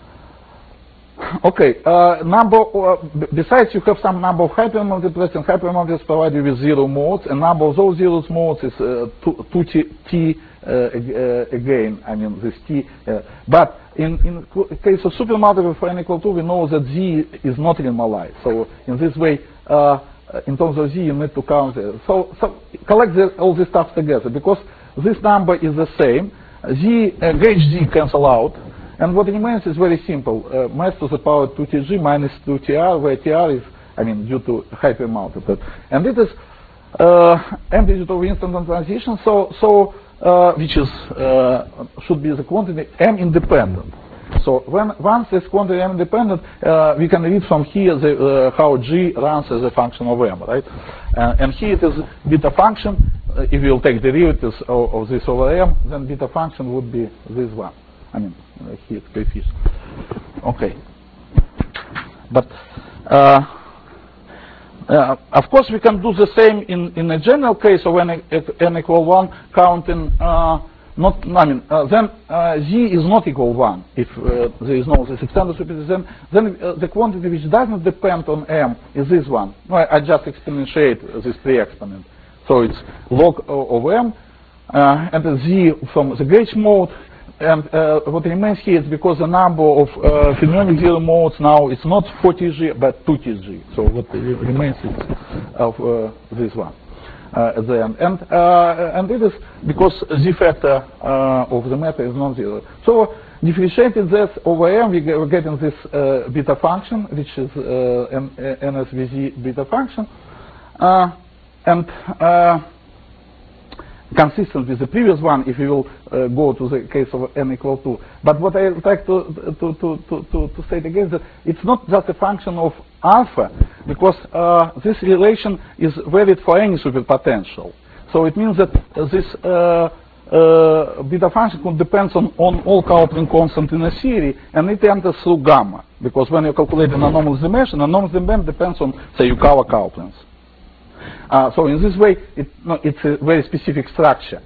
Okay, besides you have some number of hypermultiplets, and hypermultiplets provide you with zero modes, and number of those zero modes is 2T again, I mean this T, but in case of supermultiplet for n equal 2, we know that Z is not renormalized, so in this way, in terms of Z, you need to count it. So collect all this stuff together, because this number is the same, gauge Z cancel out, and what remains is very simple, mass to the power 2Tg minus 2Tr, where Tr is, I mean, due to hypermultiplet. And it is amplitude of instant transition, which is should be the quantity m independent. So once this quantity m independent, we can read from here how G runs as a function of m, right? And here it is beta function. If you will take derivatives of this over m, then beta function would be this one. I mean, here it's coefficient. Okay. But of course, we can do the same in a general case of n equal 1, counting then Z is not equal 1 if there is no this extended superposition. Then the quantity which doesn't depend on m is this one. No, I just exponentiate this 3 exponent. So it's log of m, and the Z from the gauge mode. And what remains here is because the number of fermionic zero modes now is not 4Tg but 2Tg. So what remains is of this one at the end. And it is because Z factor of the matter is non-zero. So differentiating this over m, we're getting this beta function, which is NSVZ beta function, and consistent with the previous one if you will go to the case of n equal 2. But what I would like to state again is that it's not just a function of alpha, because this relation is valid for any superpotential. So it means that this beta function could depend on all coupling constant in a series, and it enters through gamma, because when you calculate an anomalous dimension depends on, say, Yukawa couplings. So in this way, it's a very specific structure.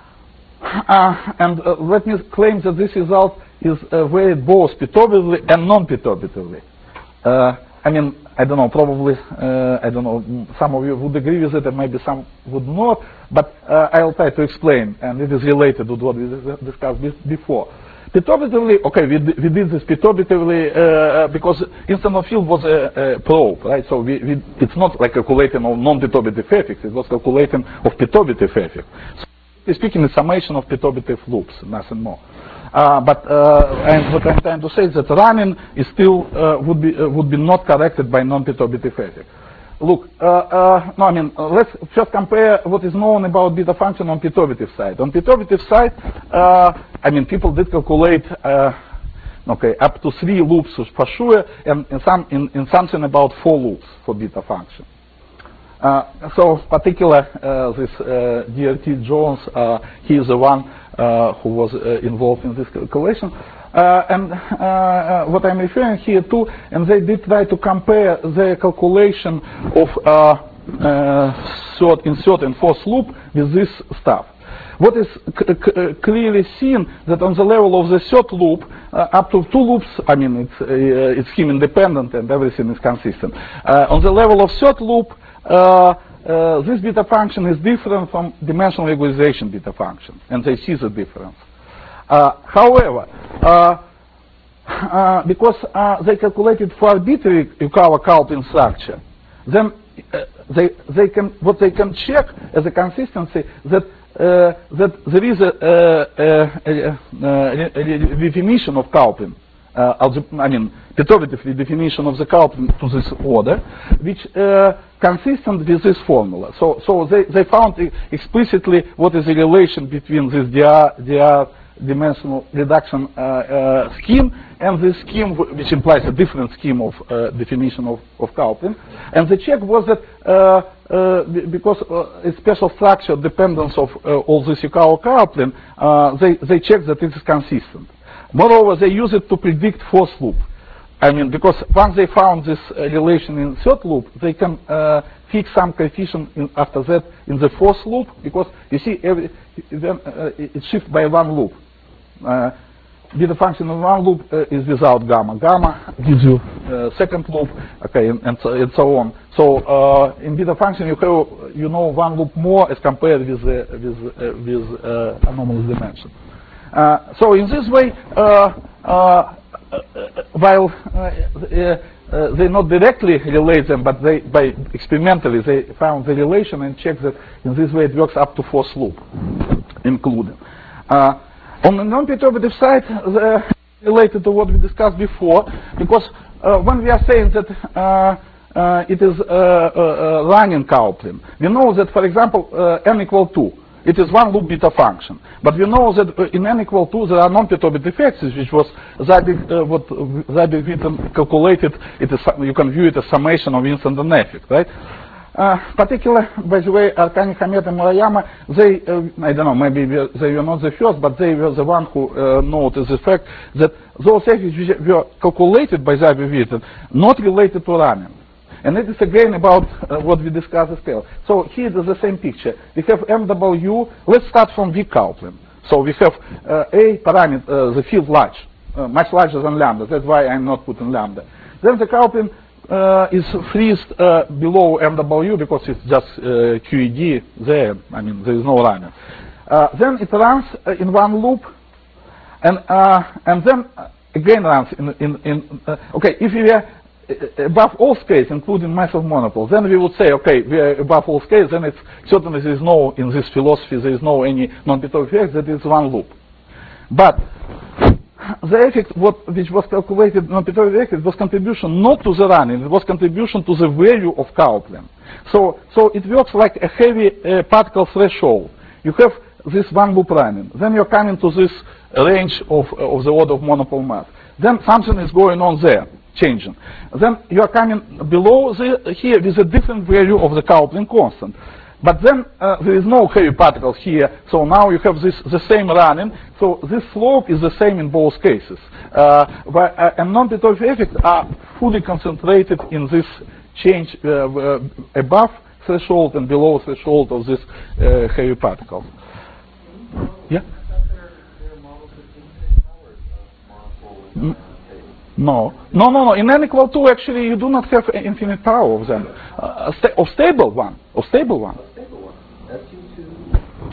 And let me claim that this result is varied both perturbatively and non-perturbatively. I mean, I don't know, probably, I don't know, some of you would agree with it and maybe some would not, but I'll try to explain, and it is related to what we discussed before. Perturbatively, okay, we did this perturbatively because instant field was a probe, right? So it's not like calculating of non-perturbative effects, it was calculating of perturbative effects. So strictly speaking, it's summation of perturbative loops, nothing more. And what I'm trying to say is that running is still would be not corrected by non-perturbative effect. Look, no, I mean, let's just compare what is known about beta function on perturbative side. On perturbative side, I mean, people did calculate, okay, up to 3 loops for sure, and in something about 4 loops for beta function. So, particular this DRT Jones, he is the one who was involved in this calculation. And what I'm referring here to, and they did try to compare the calculation of third and fourth loop with this stuff. What is clearly seen that on the level of the third loop, up to 2 loops, I mean, it's scheme independent and everything is consistent. On the level of third loop, this beta function is different from dimensional regularization beta function, and they see the difference. However, because they calculated for arbitrary Yukawa-Kauplin structure, then they can check as a consistency that there is a redefinition of Kauplin. I mean, perturbative redefinition of the Kauplin to this order, which consistent with this formula. So they found explicitly what is the relation between this dr dimensional reduction scheme and this scheme, which implies a different scheme of definition of Kauplin. And the check was that because a special structure dependence of all this Yukawa-Kauplin, they checked that it is consistent. Moreover, they use it to predict fourth loop. I mean, because once they found this relation in third loop, they can fix some coefficient after that in the fourth loop, because you see, it shifts by 1 loop. Beta function in 1 loop is without gamma. Gamma gives you second loop, okay, and so on. So in beta function, you have 1 loop more as compared with anomalous dimension. So in this way, while they not directly relate them, but by experimentally they found the relation and checked that in this way it works up to 4th loop, including. On the non-perturbative side, related to what we discussed before, because when we are saying that it is running Kauplin, we know that, for example, n equal 2. It is 1 loop beta function. But we know that in n equal 2 there are non-perturbative effects, which was what Zabik-Witten calculated. It is, you can view it as summation of instant and effect, right? Particularly, by the way, Arkani, Hamed, and Murayama, they, I don't know, maybe they were not the first, but they were the one who noticed the fact that those effects which were calculated by Zabik-Witten not related to running. And it is again about what we discussed as well. So here is the same picture. We have MW. Let's start from V Kauplin. So we have a parameter, the field large, much larger than lambda. That's why I'm not putting lambda. Then the Kauplin is freezed below MW because it's just QED there. I mean, there is no runner. Then it runs in 1 loop, and then again runs in okay, if we are above all scales, including massive monopoles, then we would say, okay, we are above all scales, then it's certainly there is no, in this philosophy, there is no any non-perturbative effect, that is 1 loop. But the effect which was calculated non-perturbative effect was contribution not to the running, it was contribution to the value of Kauplin. So it works like a heavy particle threshold. You have this 1 loop running, then you're coming to this range of the order of monopole mass. Then something is going on there, changing. Then you are coming below here with a different value of the Kauplin constant. But then there is no heavy particles here, so now you have the same running. So this slope is the same in both cases. And non-perturbative effects are fully concentrated in this change above threshold and below threshold of this heavy particles. Yeah. No. In n equal 2, actually, you do not have infinite power of them. Of stable one.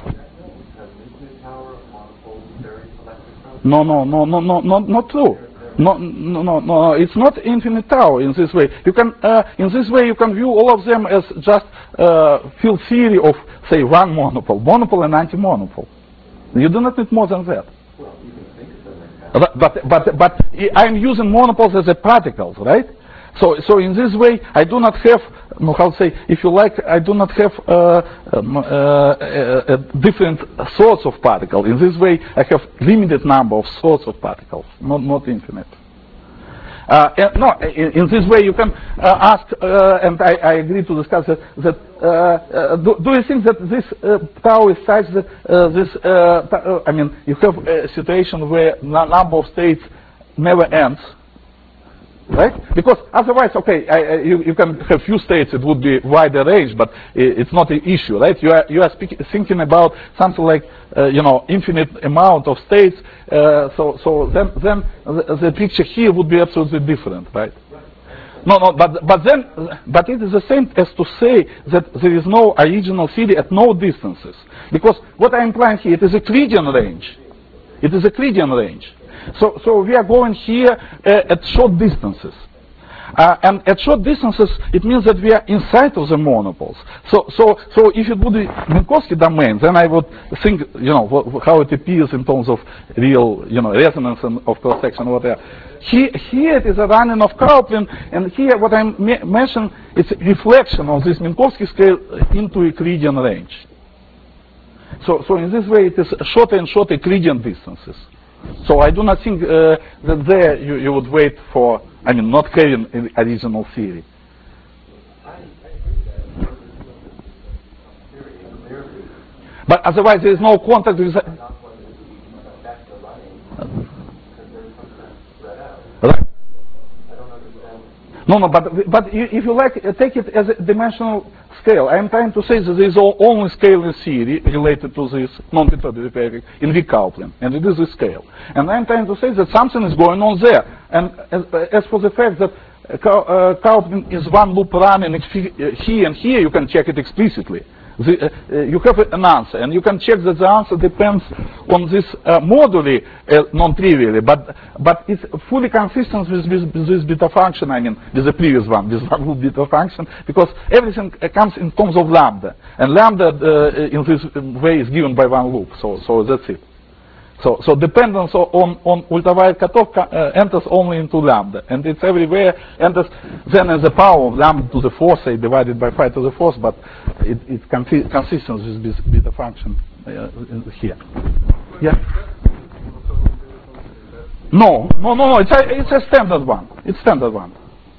No, not true. No. It's not infinite tau in this way. You can, in this way, you can view all of them as just field theory of, say, one monopole and anti-monopole. You do not need more than that. Well, you can think of them like that. But I'm using monopoles as a particles, right? So in this way, I do not have, how to say, if you like, I do not have different sorts of particles. In this way, I have limited number of sorts of particles, not infinite. In this way, you can ask, and I agree to discuss that. Do you think that this tau is such that I mean, you have a situation where number of states never ends? Right? Because otherwise, okay, you can have few states, it would be wider range, but it's not an issue, right? You are thinking about something like, infinite amount of states, so then the picture here would be absolutely different, right? But it is the same as to say that there is no original theory at no distances. Because what I'm implying here, it is a Euclidean range. It is a Euclidean range. So we are going here at short distances. And at short distances, it means that we are inside of the monopoles. So if it would be Minkowski domain, then I would think, how it appears in terms of real, resonance and of cross-section, whatever. Here it is a running of Kauplin, and here what I'm mentioning is reflection of this Minkowski scale into Euclidean range. So in this way, it is shorter and shorter Euclidean distances. So I do not think that there you would wait for, not having an original theory. But otherwise there is no contact with... Right. No, but if you like, take it as a dimensional scale. I'm trying to say that there is only scalar theory related to this non-perturbative periodic in V Kauplin, and it is a scale. And I'm trying to say that something is going on there. And as for the fact that Kauplin is one loop running here and here, you can check it explicitly. You have an answer, and you can check that the answer depends on this moduli non-trivially, but it's fully consistent with this beta function, with the previous one, with one loop beta function, because everything comes in terms of lambda, and lambda in this way is given by one loop, so that's it. So dependence on ultraviolet cutoff enters only into lambda, and it's everywhere enters then as the power of lambda to the fourth, say, divided by phi to the fourth, but it's consistent with this beta function here. Yeah. No. It's a standard one. It's standard one.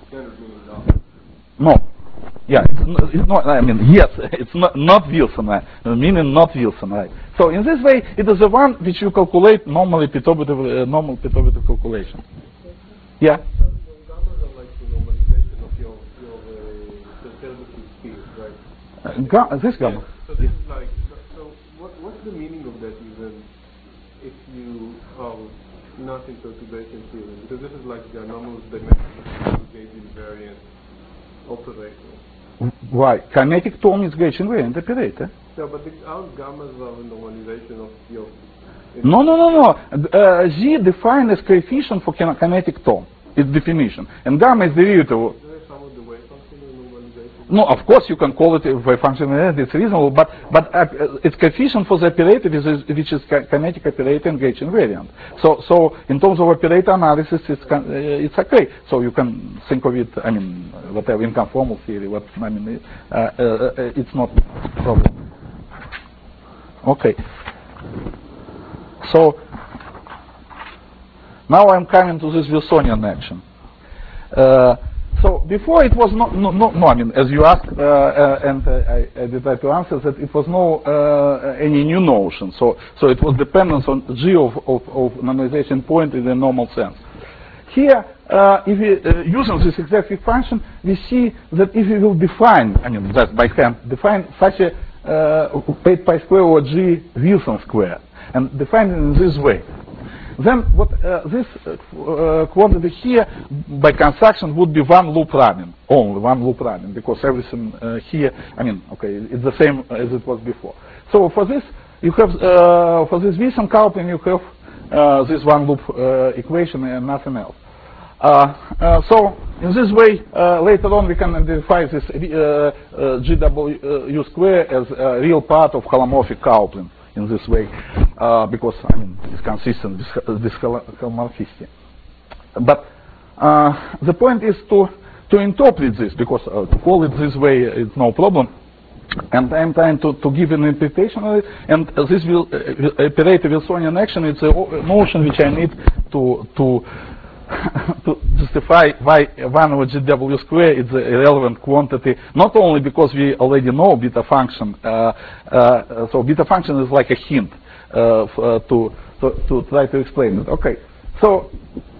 No. Yeah, it's not, yes, it's not Wilson, meaning not Wilson, right? So in this way, it is the one which you calculate normally normal perturbative calculation. Yeah? So gammas are like the normalization of your perturbative field, right? This gamma? Yeah. So this is like, so what's the meaning of that even if you not in perturbation theory? Because this is like the anomalous dimension of gauge invariant operator. Why? Kinetic term is gauge invariant operator. Yeah, but our gammas are a normalization of your... No. Z defined as coefficient for kinetic term. Its definition. And gamma is derivative. Is there some of the wave function in normalization? No, of course you can call it a wave function. It's reasonable, but its coefficient for the operator which is kinetic operator and gauge invariant. So in terms of operator analysis, it's okay. So you can think of it. Whatever in conformal theory. It's not a problem. Okay. So now I'm coming to this Wilsonian action. So before it was as you asked, and I did try to answer that it was no any new notion. So it was dependence on G of normalization point in the normal sense. Here, if we using this exact function, we see that if we will define, just by hand, define such a 8 pi square over G Wilson square, and define it in this way, then what this quantity here by construction would be one loop running, only one loop running, because everything here, it's the same as it was before. So for this, you have for this Wilson Kauplin, you have this one loop equation and nothing else. So in this way, later on we can identify this GW square as a real part of holomorphic coupling in this way, because I mean it's consistent with this holomorphicity. But the point is to interpret this, because to call it this way it's no problem. And I'm trying to give an interpretation of it, and this will operate a Wilsonian action. It's a notion which I need to justify why 1 over GW square is a relevant quantity, not only because we already know beta function, so beta function is like a hint to try to explain it. Okay, so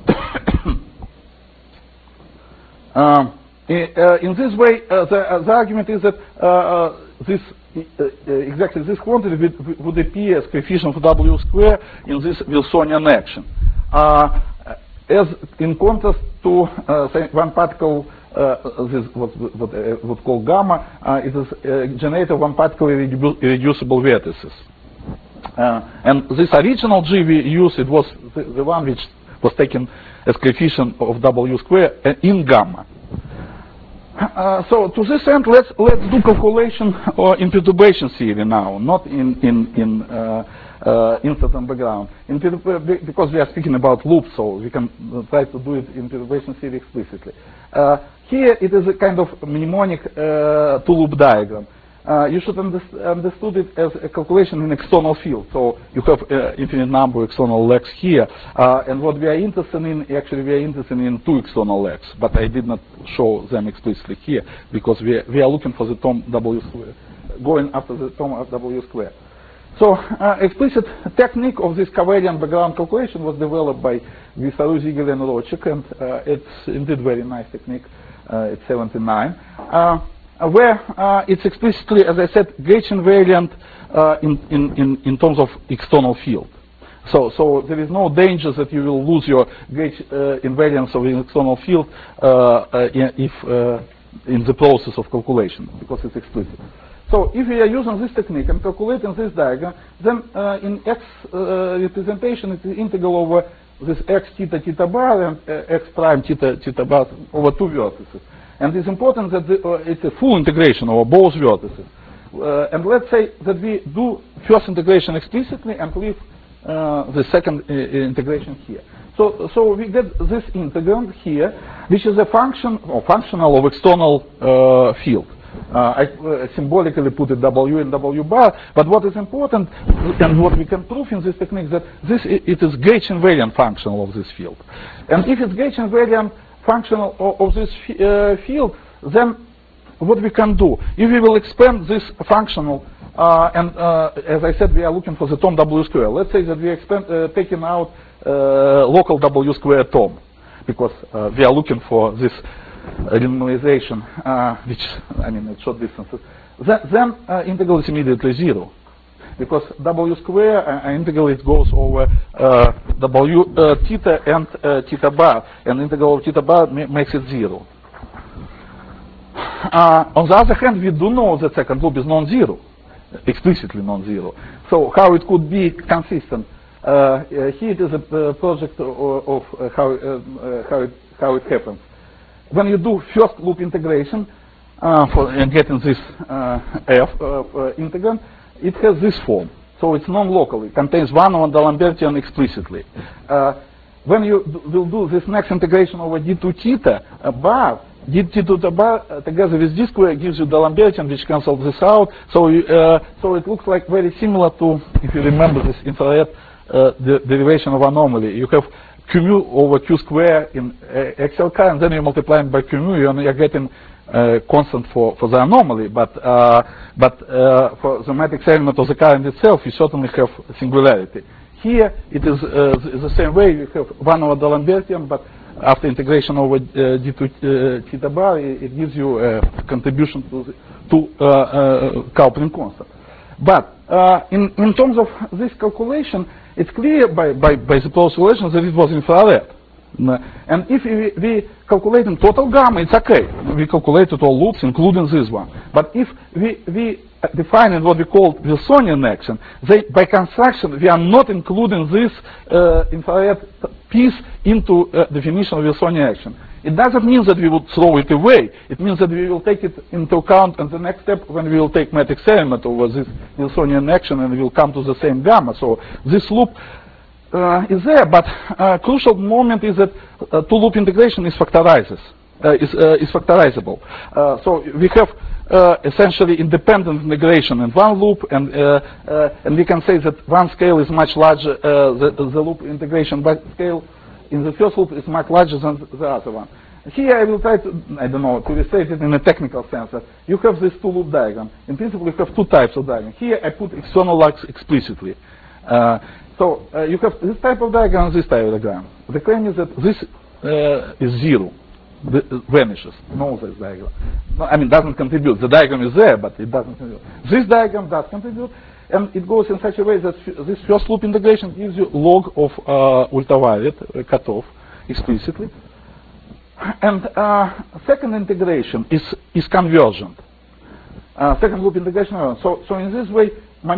in this way, the argument is that exactly this quantity would appear as coefficient of W square in this Wilsonian action. As in contrast to say one particle, this what I would call gamma, it is generated one particle irreducible vertices. And this original G we use, it was the one which was taken as coefficient of W square in gamma. So to this end, let's do calculation in perturbation theory now, not in instant and background. Because we are speaking about loops, so we can try to do it in perturbation theory explicitly. Here it is a kind of mnemonic two-loop diagram. You should understood it as a calculation in external field. So you have infinite number of external legs here, and what we are interested in, actually we are interested in two external legs, but I did not show them explicitly here because we are looking for the term W square, going after the term of W square. So explicit technique of this covariant background calculation was developed by Vissarou, Ziegler, and Rochik, and it's indeed very nice technique. It's 79. Where it's explicitly, as I said, gauge invariant in terms of external field. So there is no danger that you will lose your gauge invariance of an external field if in the process of calculation, because it's explicit. So if we are using this technique and calculating this diagram, then in X representation it is integral over this X theta theta bar and X prime theta bar over two vertices. And it's important that it's a full integration over both vertices. And let's say that we do first integration explicitly and leave the second integration here. So we get this integrand here, which is a function or functional of external field. I symbolically put it W and W bar, but what is important and what we can prove in this technique that it is gauge invariant functional of this field. And if it's gauge invariant functional of this field, then what we can do, if we will expand this functional, and as I said, we are looking for the term W square. Let's say that we expand, taking out local W square term, because we are looking for this renormalization, which, I mean, at short distances. Then integral is immediately 0. Because W square integral it goes over W theta and theta bar, and integral of theta bar makes it 0. On the other hand, we do know that second loop is non-zero, explicitly non-zero. So how it could be consistent? Here it is a project of how it happens. When you do first loop integration and getting this f integrand, it has this form. So it's non-local. It contains 1 over D'Alembertian explicitly. When you will do this next integration over d2 theta bar, d2 theta bar together with d square gives you D'Alembertian, which cancels this out. So so it looks like very similar to, if you remember this infrared derivation of anomaly. You have q mu over q square in XLK, and then you multiply it by q mu, and you're getting constant for the anomaly, but for the matrix element of the current itself, you certainly have singularity. Here it is the same way. You have 1 over D'Alembertian, but after integration over d2 theta bar, it gives you a contribution to coupling constant. But in terms of this calculation, it's clear by the close relation that it was infrared. And if we calculate in total gamma, it's okay. We calculated all loops, including this one. But if we define in what we call Wilsonian action, by construction, we are not including this infrared piece into definition of Wilsonian action. It doesn't mean that we would throw it away. It means that we will take it into account in the next step when we will take matrix element over this Wilsonian action and we will come to the same gamma. So this loop is there, but crucial moment is that two-loop integration is factorizable. So we have essentially independent integration in one loop, and we can say that one scale is much larger. The loop integration by scale in the first loop is much larger than the other one. Here I will try to, to illustrate it in a technical sense. That you have this two-loop diagram. In principle, you have two types of diagram. Here I put external lux explicitly. So you have this type of diagram and this type of diagram. The claim is that this is zero. Vanishes, no this diagram. No, I mean, doesn't contribute. The diagram is there, but it doesn't contribute. This diagram does contribute, and it goes in such a way that this first loop integration gives you log of ultraviolet cutoff explicitly. And second integration is convergent. Second loop integration. So in this way,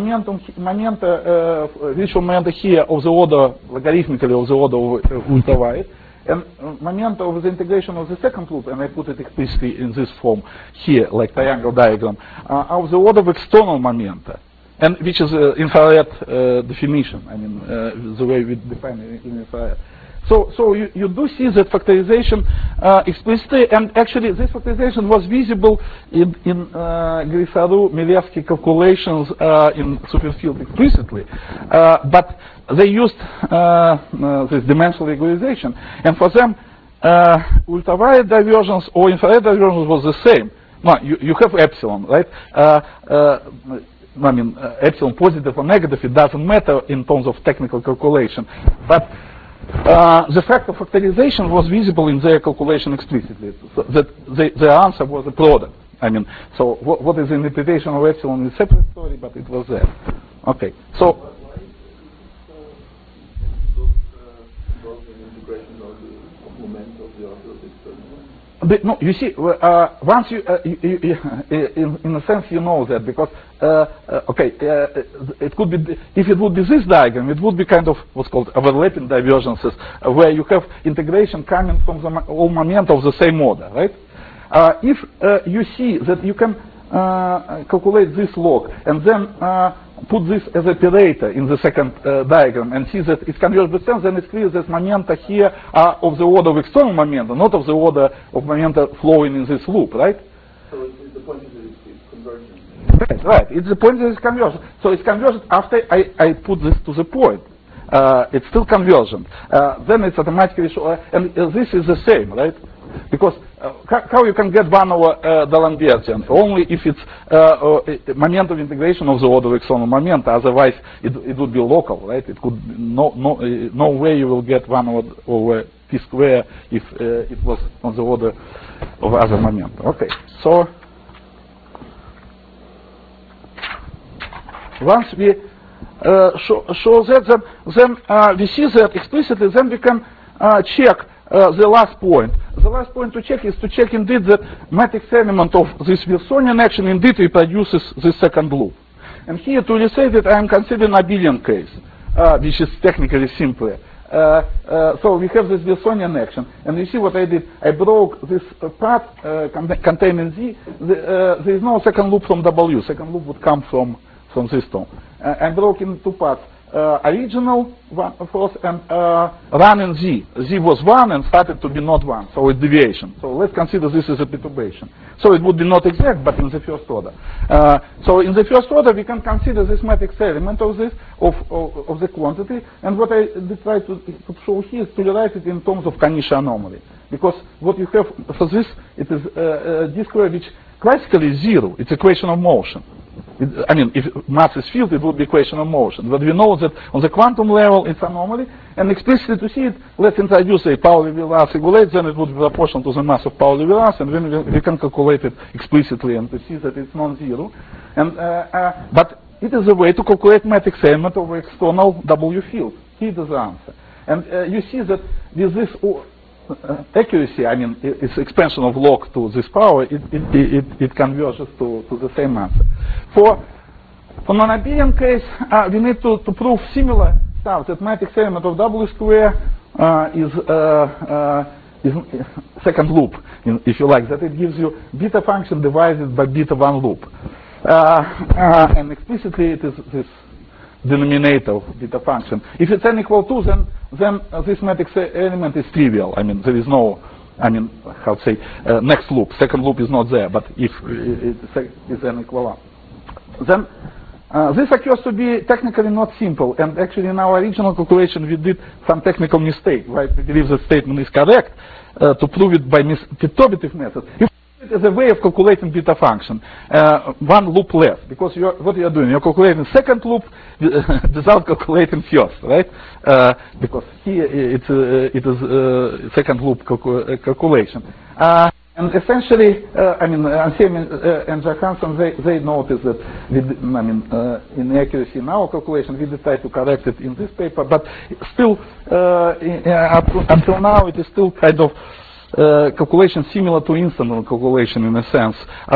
visual momenta here of the order, logarithmically of the order of ultraviolet, and momenta of the integration of the second loop, and I put it explicitly in this form here, like triangle diagram, of the order of external momenta, and which is infrared definition. I mean, the way we define it in infrared. So you do see that factorization explicitly, and actually this factorization was visible in Grisaru-Milevsky calculations in superfield explicitly, but they used this dimensional regularization, and for them ultraviolet divergence or infrared divergence was the same. No, you have epsilon, right? I mean, epsilon positive or negative, it doesn't matter in terms of technical calculation, but the fact of factorization was visible in their calculation explicitly. So that their answer was a product. I mean, so what is the interpretation of epsilon is a separate story, but it was there. Okay, so. But no, you see, once you, in a sense, you know that because, it could be, if it would be this diagram, it would be kind of what's called overlapping divergences, where you have integration coming from all momenta of the same order, right? If you see that you can calculate this log and then put this as a operator in the second diagram and see that it converges with sense, then it's clear that momenta here are of the order of external momenta, not of the order of momenta flowing in this loop, right? So it's the point that it's convergent. Right. It's the point that it's convergent. So it's convergent after I put this to the point. It's still convergent. Then it's automatically show, and this is the same, right? Because how you can get 1 over D'Alembertian? Only if it's moment of integration of the order of external momenta. Otherwise, it would be local, right? It could no way you will get 1 over p square if it was on the order of other momenta. Okay, so once we show that, then we see that explicitly. Then we can check. The last point. The last point to check is to check indeed that matrix element of this Wilsonian action indeed reproduces this second loop. And here to illustrate it, I am considering a abelian case, which is technically simpler. So we have this Wilsonian action, and you see what I did. I broke this part containing Z. There is no second loop from W. Second loop would come from this term. I broke in two parts. Original one first and running Z. Z was 1 and started to be not 1, so it's deviation. So let's consider this as a perturbation. So it would be not exact, but in the first order. So in the first order, we can consider this matrix element of this of the quantity. And what I try to show here is to rewrite it in terms of Kanishi anomaly, because what you have for this, it is d square, which classically is 0. It's equation of motion. I mean, if mass is field, it would be equation of motion. But we know that on the quantum level, it's anomaly. And explicitly to see it, let's introduce a Pauli-Villars regulate, then it would be proportional to the mass of Pauli-Villars, and then we can calculate it explicitly and to see that it's non-zero. And but it is a way to calculate matrix element of external W field. Here is the answer. And you see that with this accuracy, I mean, it's expansion of log to this power, it converges to the same answer. For non-abelian case, we need to prove similar stuff, that matrix element of W square is second loop, if you like, that it gives you beta function divided by beta 1 loop. And explicitly it is this denominator of beta function. If it's n equal 2, then this matrix element is trivial. I mean, there is no, how to say, next loop. Second loop is not there, but if it is n equal 1. Then this occurs to be technically not simple, and actually in our original calculation we did some technical mistake, right? We believe the statement is correct to prove it by perturbative method. You it as a way of calculating beta function, one loop less, because what you are doing, you're calculating second loop without calculating first, right? Because here it is second loop calculation. And essentially, Ansem and Johansson, they noticed that, inaccuracy in our calculation, we decided to correct it in this paper, but still, until now, it is still kind of calculation similar to instanton calculation in a sense.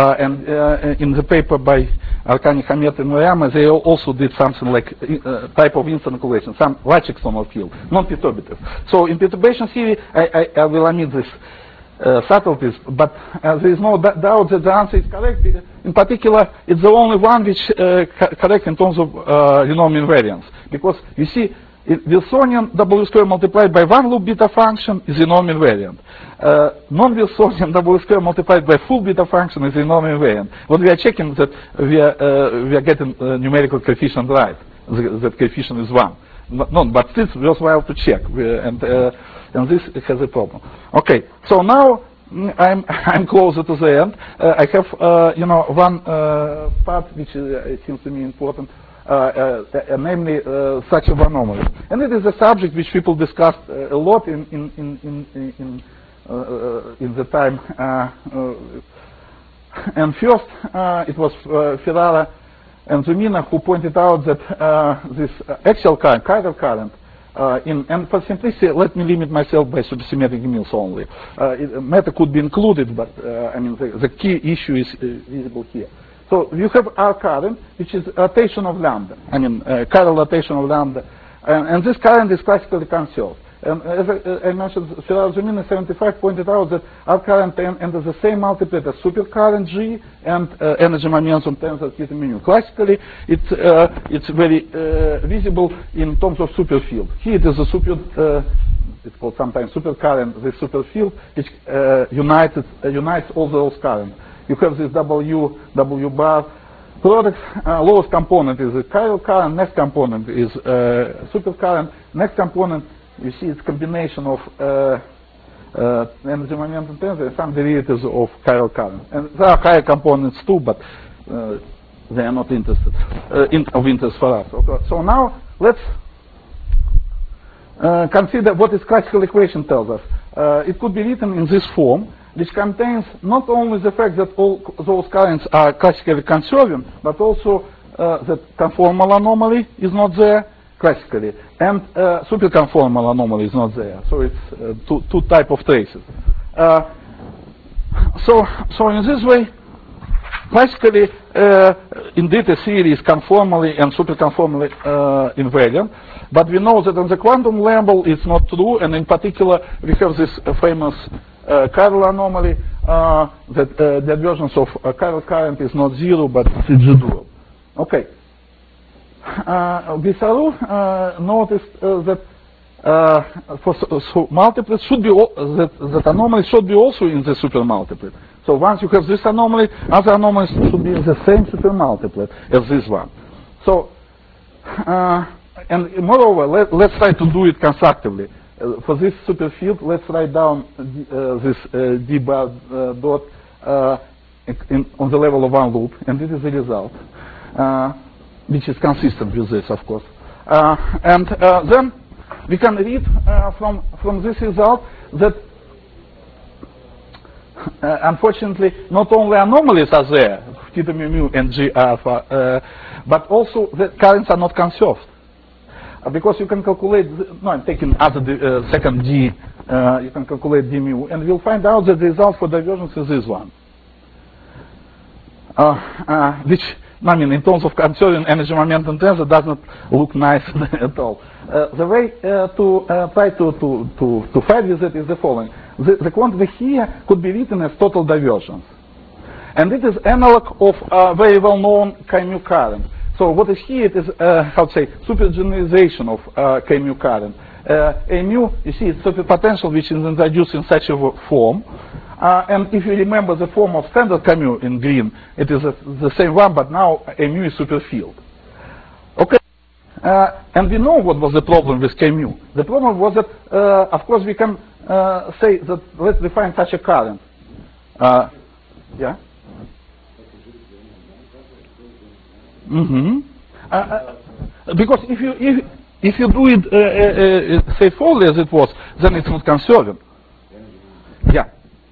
In the paper by Arkani, Hamet, and Murayama, they also did something like type of instant calculation, some large external field, non-perturbative. So in perturbation theory, I will omit this subtleties, but there is no doubt that the answer is correct. In particular, it's the only one which correct in terms of Renorm invariance, because you see, Wilsonian W square multiplied by 1 loop beta function is Renorm invariant. Non-Wilsonian W square multiplied by full beta function is Renorm invariant. What we are checking that we are getting numerical coefficient right. That coefficient is 1. But it's worthwhile to check, and this has a problem. Okay, so now I'm closer to the end. I have one part which seems to me important. Namely such of anomaly, and it is a subject which people discussed a lot in the time. And first, it was Ferrara and Zumina who pointed out that this axial current, chiral current, and for simplicity, let me limit myself by supersymmetric mills only. Matter could be included, but the key issue is visible here. So you have R current, which is rotation of lambda. Chiral rotation of lambda, and this current is classically conserved. And as I mentioned, Ferrara-Zumina 75 pointed out that R current enters the same multiplet as supercurrent G and energy momentum times theta mu. Classically, it's very visible in terms of superfield. Here it is a super. It's called sometimes supercurrent. This superfield which unites all those currents. You have this W bar product. Lowest component is the chiral current. Next component is supercurrent. Next component, you see, it's combination of energy momentum tensor and some derivatives of chiral current. And there are higher components too, but they are not interested of interest for us. Okay. So now let's consider what this classical equation tells us. It could be written in this form, which contains not only the fact that all those currents are classically conserving, but also that conformal anomaly is not there classically, and superconformal anomaly is not there. So it's two type of traces. So in this way, classically, indeed a theory is conformally and superconformally invariant, but we know that on the quantum level it's not true, and in particular we have this famous chiral anomaly that the divergence of chiral current is not zero, but it's G-dual. Okay. Bisaru noticed that for multiplets should be that anomaly should be also in the supermultiplet. So once you have this anomaly, other anomalies should be in the same supermultiplet as this one. So and moreover, let's try to do it constructively. For this superfield, let's write down this d bar dot on the level of one loop, and this is the result, which is consistent with this, of course. And then we can read from this result that unfortunately not only anomalies are there, theta mu mu and G alpha, but also the currents are not conserved. Because you can calculate, I'm taking other second D, you can calculate d mu, and we'll find out that the result for divergence is this one, which I mean, in terms of conserving energy momentum tensor, does not look nice at all. The way to try to fight with it is the following. The quantity here could be written as total divergence. And it is analog of a very well-known K-mu current. So what is here, it is, how to say, supergeneralization of K-mu current. A mu, you see, it's superpotential which is introduced in such a form. And if you remember the form of standard K-mu in green, it is the same one, but now a mu is superfield. Okay. And we know what was the problem with K-mu. The problem was that, of course, we can say that let's define such a current. Yeah? Because if you do it straightforwardly as it was, then it's not conserving. Yeah.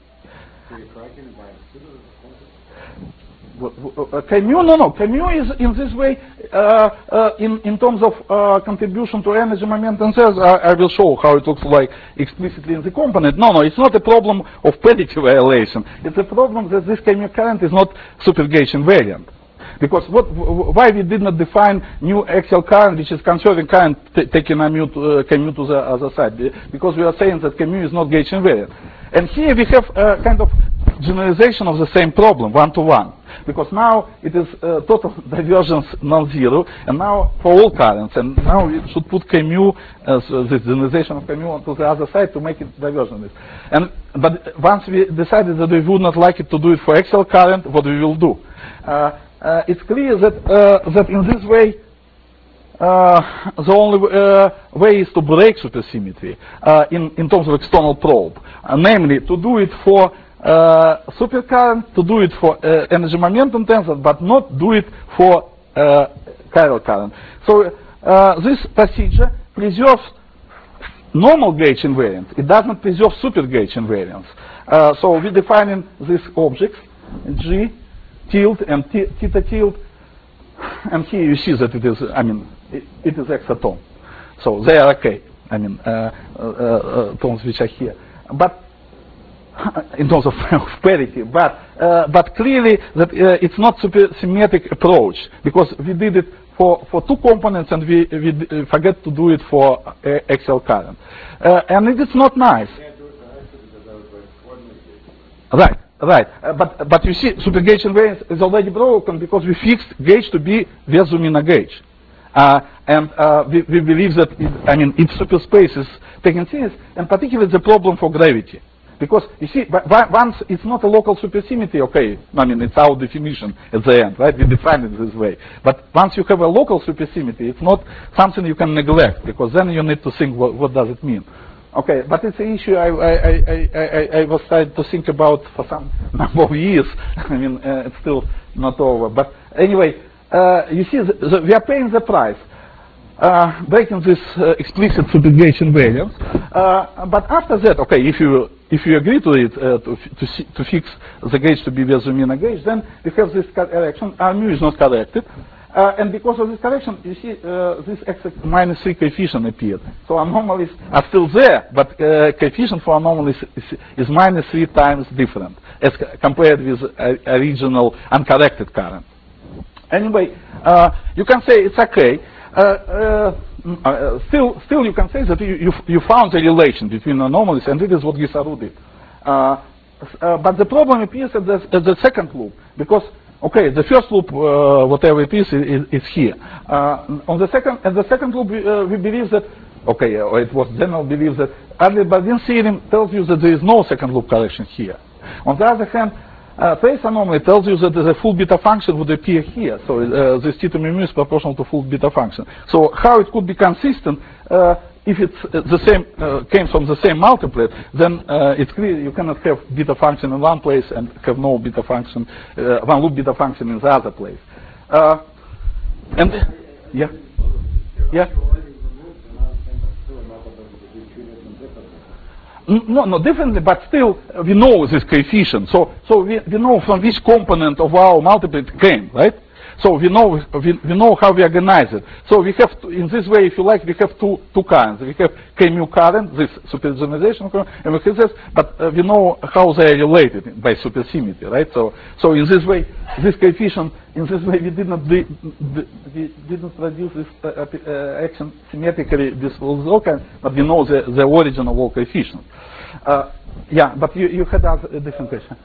K-mu, no. K-mu is in this way, in terms of contribution to energy momentum cells, I will show how it looks like explicitly in the component. No, it's not a problem of parity violation. It's a problem that this K-mu current is not super gauge invariant. Because why we did not define new axial current, which is conserving current, taking K-mu to the other side? Because we are saying that K-mu is not gauge invariant. And here we have a kind of generalization of the same problem, one-to-one. Because now it is total divergence non-zero, and now for all currents, and now we should put K-mu as this generalization of K-mu onto the other side to make it divergent. But once we decided that we would not like it to do it for axial current, what we will do? It's clear that in this way, the only way is to break supersymmetry in terms of external probe, namely to do it for supercurrent, to do it for energy momentum tensor, but not do it for chiral current. So this procedure preserves normal gauge invariance. It does not preserve super gauge invariance. So we're defining these objects, G tilde and theta tilde, and here you see that it is, I mean, it is exatom. So they are okay, I mean, terms which are here. But in terms of parity, but clearly that it's not supersymmetric approach, because we did it for two components and we forget to do it for axial current. And it is not nice. Right. But you see, super gauge invariance is already broken because we fixed gauge to be Versumina gauge. And we believe that, its superspace is taken serious, and particularly the problem for gravity. Because, you see, once it's not a local supersymmetry, okay, it's our definition at the end, right? We define it this way. But once you have a local supersymmetry, it's not something you can neglect, because then you need to think what does it mean. Okay, but it's an issue I was trying to think about for some number of years. It's still not over. But anyway, you see, we are paying the price, breaking this explicit super gauge invariance. But after that, okay, if you agree to it, to fix the gauge to be Versumina gauge, then we have this correction. Mu is not corrected. And because of this correction, you see, this -3 coefficient appeared. So anomalies are still there, but coefficient for anomalies is -3 times different as compared with original uncorrected current. Anyway, you can say it's okay. Still, you can say that you found a relation between anomalies, and it is what Gisaru did. But the problem appears at the second loop, because okay, the first loop, whatever it is here. At the second loop, we believe that, okay, or it was general belief that Adler-Bardeen theorem tells you that there is no second loop correction here. On the other hand, trace anomaly tells you that the full beta function would appear here. So this theta mu is proportional to full beta function. So how it could be consistent? If it's the same, came from the same multiplet, then it's clear you cannot have beta function in one place and have no beta function, one loop beta function in the other place. Yeah. No, differently, but still we know this coefficient. So we know from which component of our multiplet it came, right? So we know how we organize it. So we have in this way, if you like, we have two currents. We have K-mu current, this supergeneralization current, and we have this, but we know how they are related by supersymmetry, right? So in this way, this coefficient, in this way, we didn't produce this action symmetrically with all kinds, but we know the origin of all coefficients. Yeah, but you had a different question.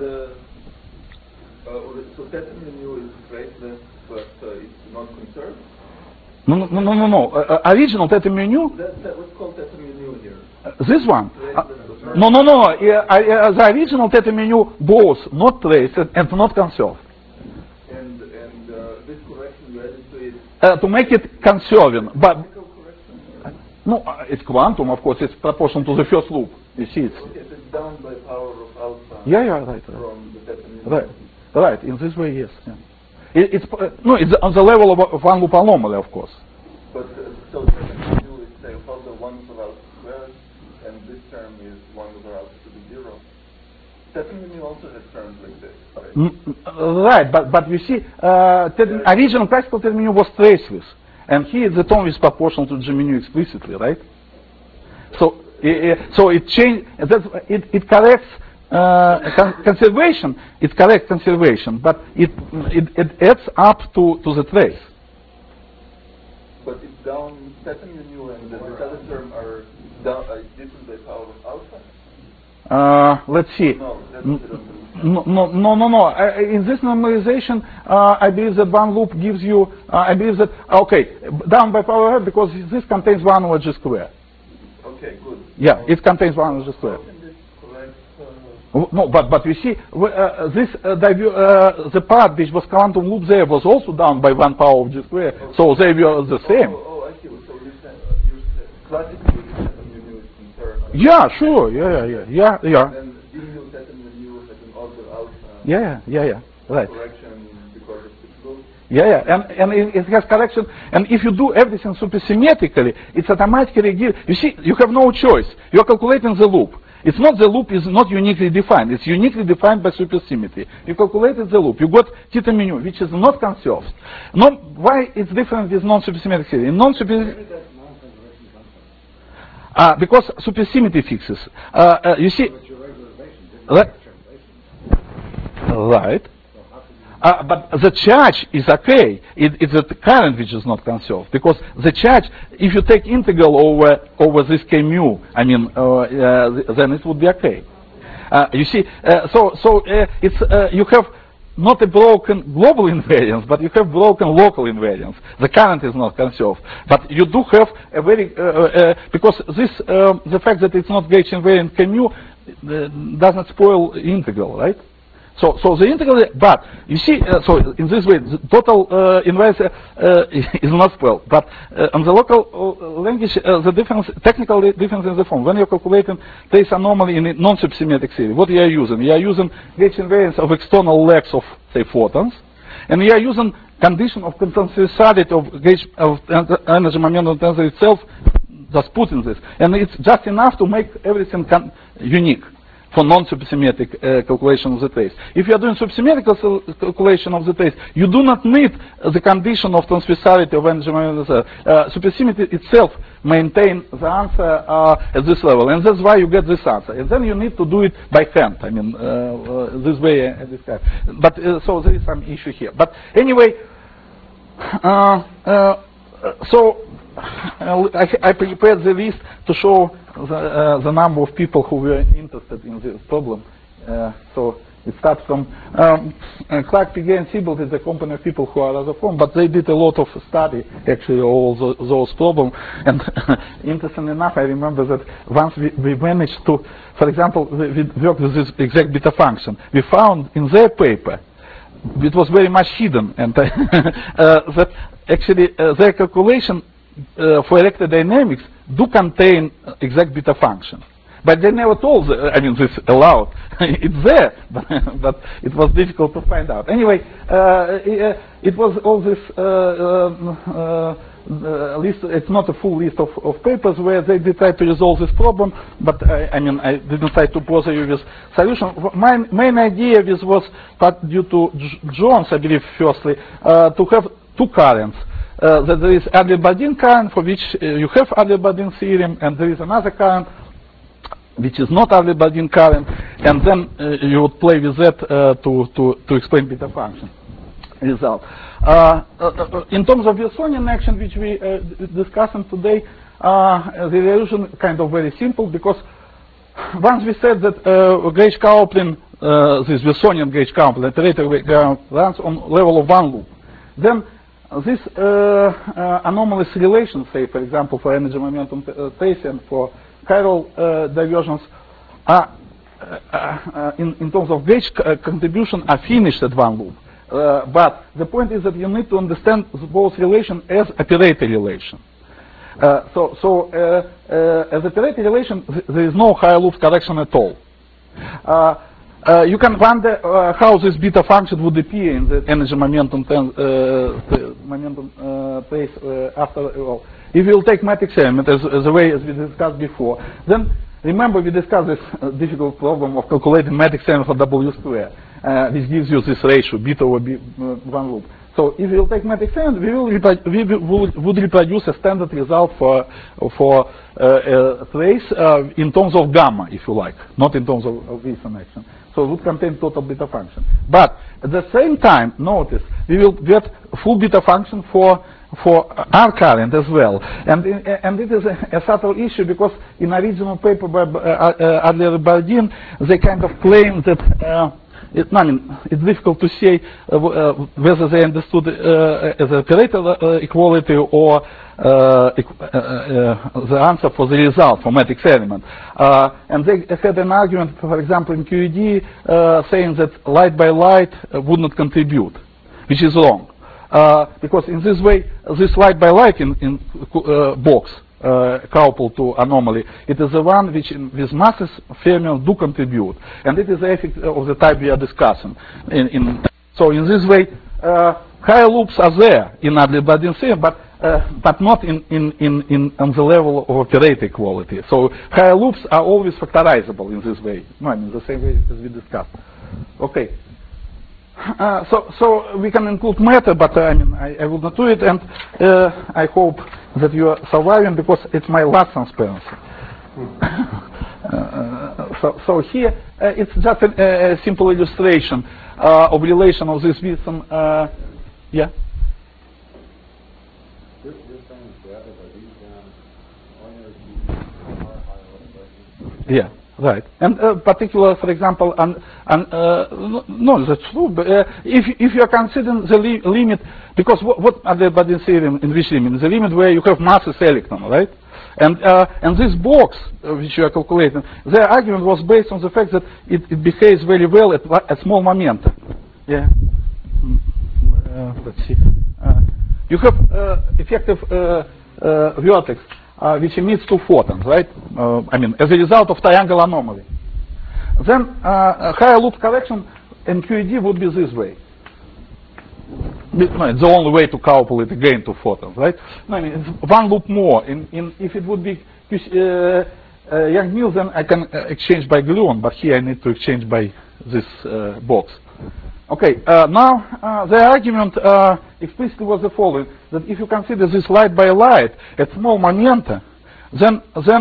So theta mu is traceless, but it's not conserved? No. Original theta mu. What's called theta mu here? This one? No. The original theta mu both not traced and not conserved. And this correction you added to it? To make it conserving, but no, it's quantum, of course. It's proportional to the first loop. You see, it's down by power of alpha. Yeah, right. From the theta mu. Right. In this way, yes. Yeah. It's on the level of one loop anomaly, of course. But so theta mu is say further 1 over alpha squared, and this term is 1 over alpha to the 0. Theta mu also has terms like this, right? Right, but you see, original classical theta mu was traceless, and here the term is proportional to G mu explicitly, right? So it changed. It corrects. Conservation, it's correct conservation, but it adds up to the trace. But it's down theta mu and the other term are down different by power of alpha? Let's see. No. In this normalization, I believe that one loop gives you, I believe that, okay, down by power of, because this contains 1 over G squared. Okay, good. Yeah, it contains 1 over G squared. No, but you see, the part which was quantum loop there was also down by 1 power of G squared, so they were the same. I see. So you said classically theta mu is concerned. Yeah, sure. Yeah. And d mu theta mu has an order alpha. Yeah. Right. Correction because of the loop. Yeah, and it has correction. And if you do everything supersymmetrically, it's automatically give. You see, you have no choice. You are calculating the loop. It's not the loop is not uniquely defined. It's uniquely defined by supersymmetry. You calculated the loop. You got theta mu, which is not conserved. Why it's different with non-supersymmetric theory? In non-supersymmetric, because supersymmetry fixes. You see, right. But the charge is okay. It's the current which is not conserved, because the charge, if you take integral over this k mu, I mean, then it would be okay. You see, it's you have not a broken global invariance, but you have broken local invariance. The current is not conserved, but you do have a very because this the fact that it's not gauge invariant k mu doesn't spoil integral, right? So the integral, but you see, so in this way, the total invariance is not spoiled. But on the local language, the difference, technical difference in the form. When you're calculating trace anomaly in a non-supersymmetric theory, what you are using? You are using gauge invariance of external legs of, say, photons, and you are using condition of consensuality of gauge of energy momentum tensor itself. Just putting this, and it's just enough to make everything unique for non-supersymmetric calculation of the trace. If you are doing supersymmetric calculation of the trace, you do not need the condition of transversality of energy momentum. Supersymmetry itself maintain the answer at this level, and that's why you get this answer. And then you need to do it by hand. I mean, this way and this kind. But so there is some issue here. But anyway, so I prepared the list to show the number of people who were interested in this problem. So it starts from Clark, Piguet, and Siebel is a company of people who are rather from, but they did a lot of study, actually, all those problems. And interestingly enough, I remember that once we managed to, for example, we worked with this exact beta function. We found in their paper, it was very much hidden, and that actually their calculation for electrodynamics do contain exact beta function. But they never told, this allowed. It's there, but it was difficult to find out. Anyway, it was all this list. It's not a full list of papers where they did try to resolve this problem, but I mean, I didn't try to bother you with solution. My main idea was due to Jones, I believe, firstly, to have two currents. That there is Adler-Bardeen current, for which you have Adler-Bardeen theorem, and there is another current which is not Adler-Bardeen current, and then you would play with that to explain beta function result. In terms of Wilsonian action, which we discussing today, the resolution kind of very simple, because once we said that gauge coupling, this Wilsonian gauge coupling, iterator runs on level of one loop, then this anomalous relation, say for example for energy momentum tracing and for chiral divergence, are in terms of gauge contribution are finished at one loop. But the point is that you need to understand both relation as operator relation. As operator relation, there is no higher loop correction at all. You can wonder how this beta function would appear in the energy momentum trace after. Well, if you will take matrix element as a way as we discussed before, then remember we discussed this difficult problem of calculating matrix element for W square. This gives you this ratio beta over one loop. So if you will take matrix element, we would reproduce a standard result for a trace in terms of gamma, if you like, not in terms of Wilson action. So it would contain total beta function. But at the same time, notice we will get full beta function for R current as well, and it is a subtle issue, because in original paper by Adler-Bardeen, they kind of claim that it's difficult to say whether they understood as operator equality or the answer for the result for matrix element. And they had an argument, for example, in QED, saying that light by light would not contribute, which is wrong. Because in this way, this light by light in box coupled to anomaly, it is the one which with masses fermions do contribute, and it is the effect of the type we are discussing. So in this way, higher loops are there in Adler-Bardeen theorem, but not on the level of operator equality. So higher loops are always factorizable in this way, no, in the same way as we discussed. Okay. So we can include matter, but I mean I will not do it, and I hope that you are surviving, because it's my last transparency. So here it's just a simple illustration of relation of this Wilson. Yeah. Yeah. Right, and particular, for example, no, that's true. But if you are considering the limit, because what Adler-Bardeen theorem in which limit? The limit where you have masses electron, right? And this box which you are calculating, their argument was based on the fact that it behaves very well at small momenta. Yeah. Let's see. You have effective vertex. Which emits two photons, right? I mean, as a result of triangle anomaly. Then higher loop correction in QED would be this way. It's the only way to couple it again to photons, right? No, I mean, it's one loop more. If it would be Young-Mills, then I can exchange by gluon, but here I need to exchange by this box. Okay, now the argument explicitly was the following: that if you consider this light by light at small momenta, then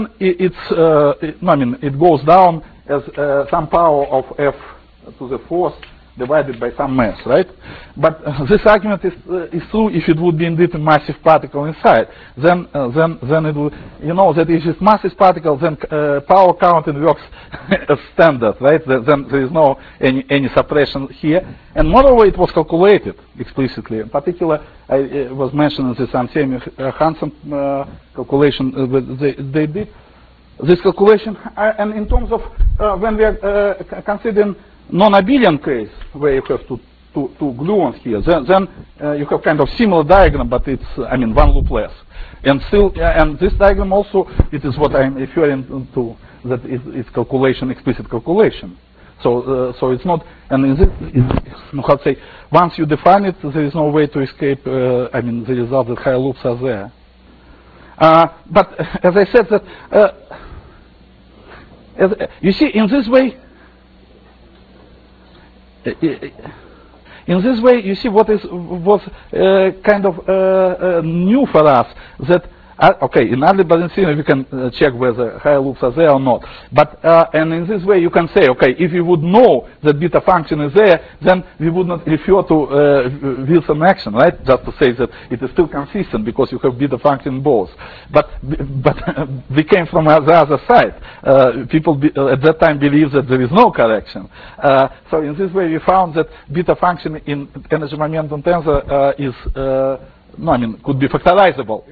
it goes down as some power of f to the fourth divided by some mass, right? But this argument is true if it would be indeed a massive particle inside. Then it would, you know, that if it's massive particle, then power counting works as standard, right? Then there is no any suppression here. And moreover, it was calculated explicitly. In particular, I was mentioning this Ansemi-Hansen calculation. They did this calculation, and in terms of when we are considering non-abelian case, where you have two gluons here, then you have kind of similar diagram, but it's, I mean, one loop less. And still, and this diagram also, it is what I'm referring to, that it's calculation, explicit calculation. So it's not, and in this, how to say, once you define it, there is no way to escape, the result that higher loops are there. But as I said, that you see, in this way, you see what was kind of new for us, that okay, in Adler-Bardeen theorem we can check whether higher loops are there or not. But and in this way you can say, okay, if we would know that beta function is there, then we would not refer to Wilson action, right? Just to say that it is still consistent because you have beta function both. But we came from the other side. People at that time believed that there is no correction. So in this way we found that beta function in energy momentum tensor is could be factorizable.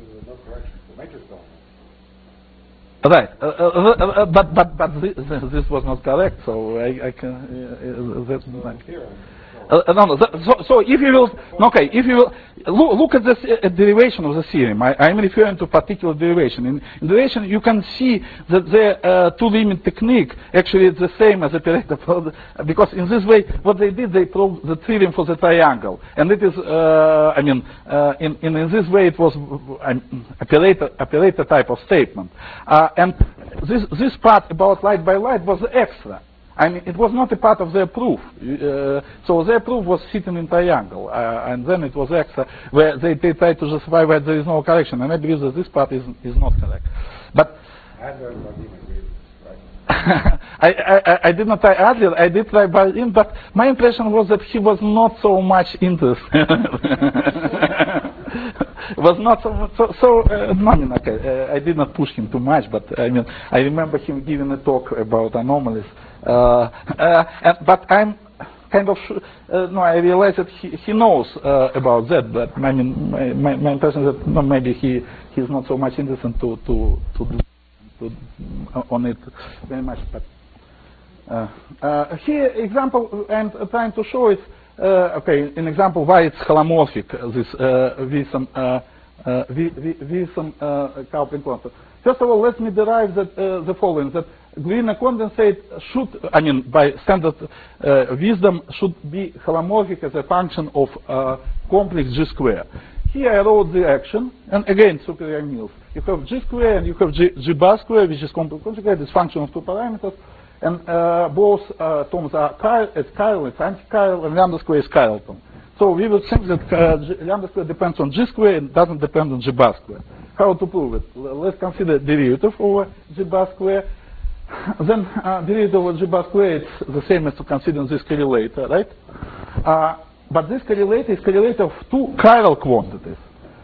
Right, but this was not correct. So I can. That's So if you will, okay, if you will look at this derivation of the theorem, I'm referring to particular derivation. In derivation, you can see that the two-limit technique actually is the same as operator product, because in this way, what they did, they proved the theorem for the triangle, and it is, in this way, it was operator type of statement, and this part about light by light was extra. It was not a part of their proof. So their proof was sitting in triangle, and then it was extra, where they tried to justify why there is no correction, and I believe that this part is not correct. But I did not try Adler, I did try Bardeen, but my impression was that he was not so much interested. Was not okay. I did not push him too much, but I remember him giving a talk about anomalies. But I'm kind of I realize that he knows about that. But my impression is that maybe he's not so much interested to do on it very much. But here example I'm trying to show is okay. An example why it's holomorphic. This with some coupling constant. First of all, let me derive that the following: that Greener condensate should, by standard wisdom, should be holomorphic as a function of complex G square. Here I wrote the action, and again, superior Mills. You have G square and you have G bar square, which is complex conjugate. It's function of two parameters, and both terms are chiral, it's anti-chiral, and lambda square is chiral term. So we will think that lambda square depends on G square and doesn't depend on G bar square. How to prove it? Let's consider derivative over G bar square. Then derivative over G bar square is the same as to consider this correlator, right? But this correlator is correlator of two chiral quantities.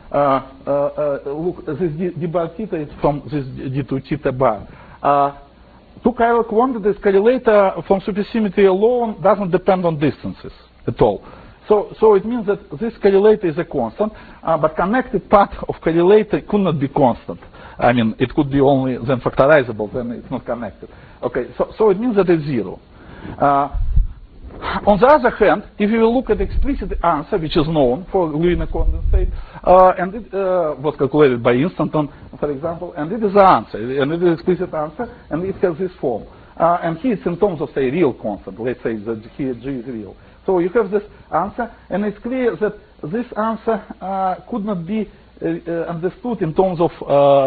Look, this d bar theta is from this d2 theta bar. Two chiral quantities correlator from supersymmetry alone doesn't depend on distances at all. So it means that this correlator is a constant, but connected part of correlator could not be constant. It could be only then factorizable, then it's not connected. Okay, so it means that it's zero. On the other hand, if you look at the explicit answer, which is known for Greener condensate, and it was calculated by Instanton, for example, and it is the answer, and it is explicit answer, and it has this form. And here it's in terms of, say, real constant. Let's say that here G is real. So you have this answer, and it's clear that this answer could not be understood in terms of,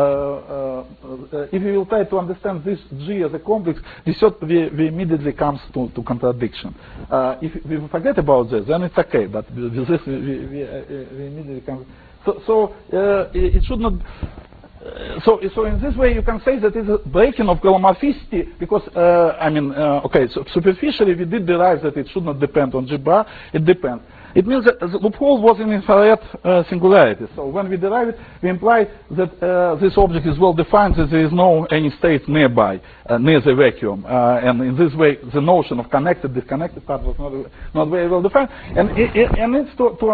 if you will try to understand this G as a complex, we immediately comes to contradiction. If we forget about this, then it's okay, but with this we immediately come. So it should not. So in this way you can say that it's a breaking of holomorphicity because okay, so superficially we did derive that it should not depend on G bar. It depends. It means that the loophole was in infrared singularity. So when we derive it, we imply that this object is well defined, that there is no any state nearby, near the vacuum. And in this way, the notion of connected, disconnected part was not very well defined. And it's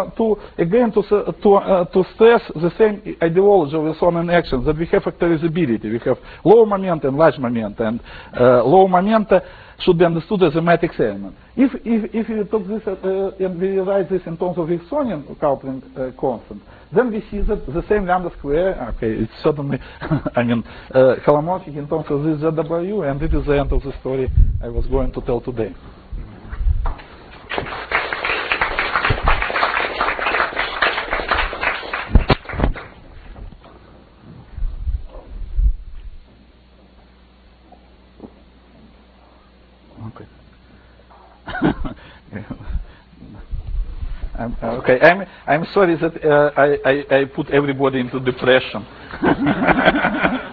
to stress the same ideology of Wilsonian actions, that we have factorizability. We have low moment and large moment. And low moment should be understood as a matrix element. If we took this and we rewrite this in terms of Wilsonian coupling constant, then we see that the same lambda square, okay, it's certainly, I mean, holomorphic in terms of this ZW, and it is the end of the story I was going to tell today. Okay, I'm sorry that I put everybody into depression.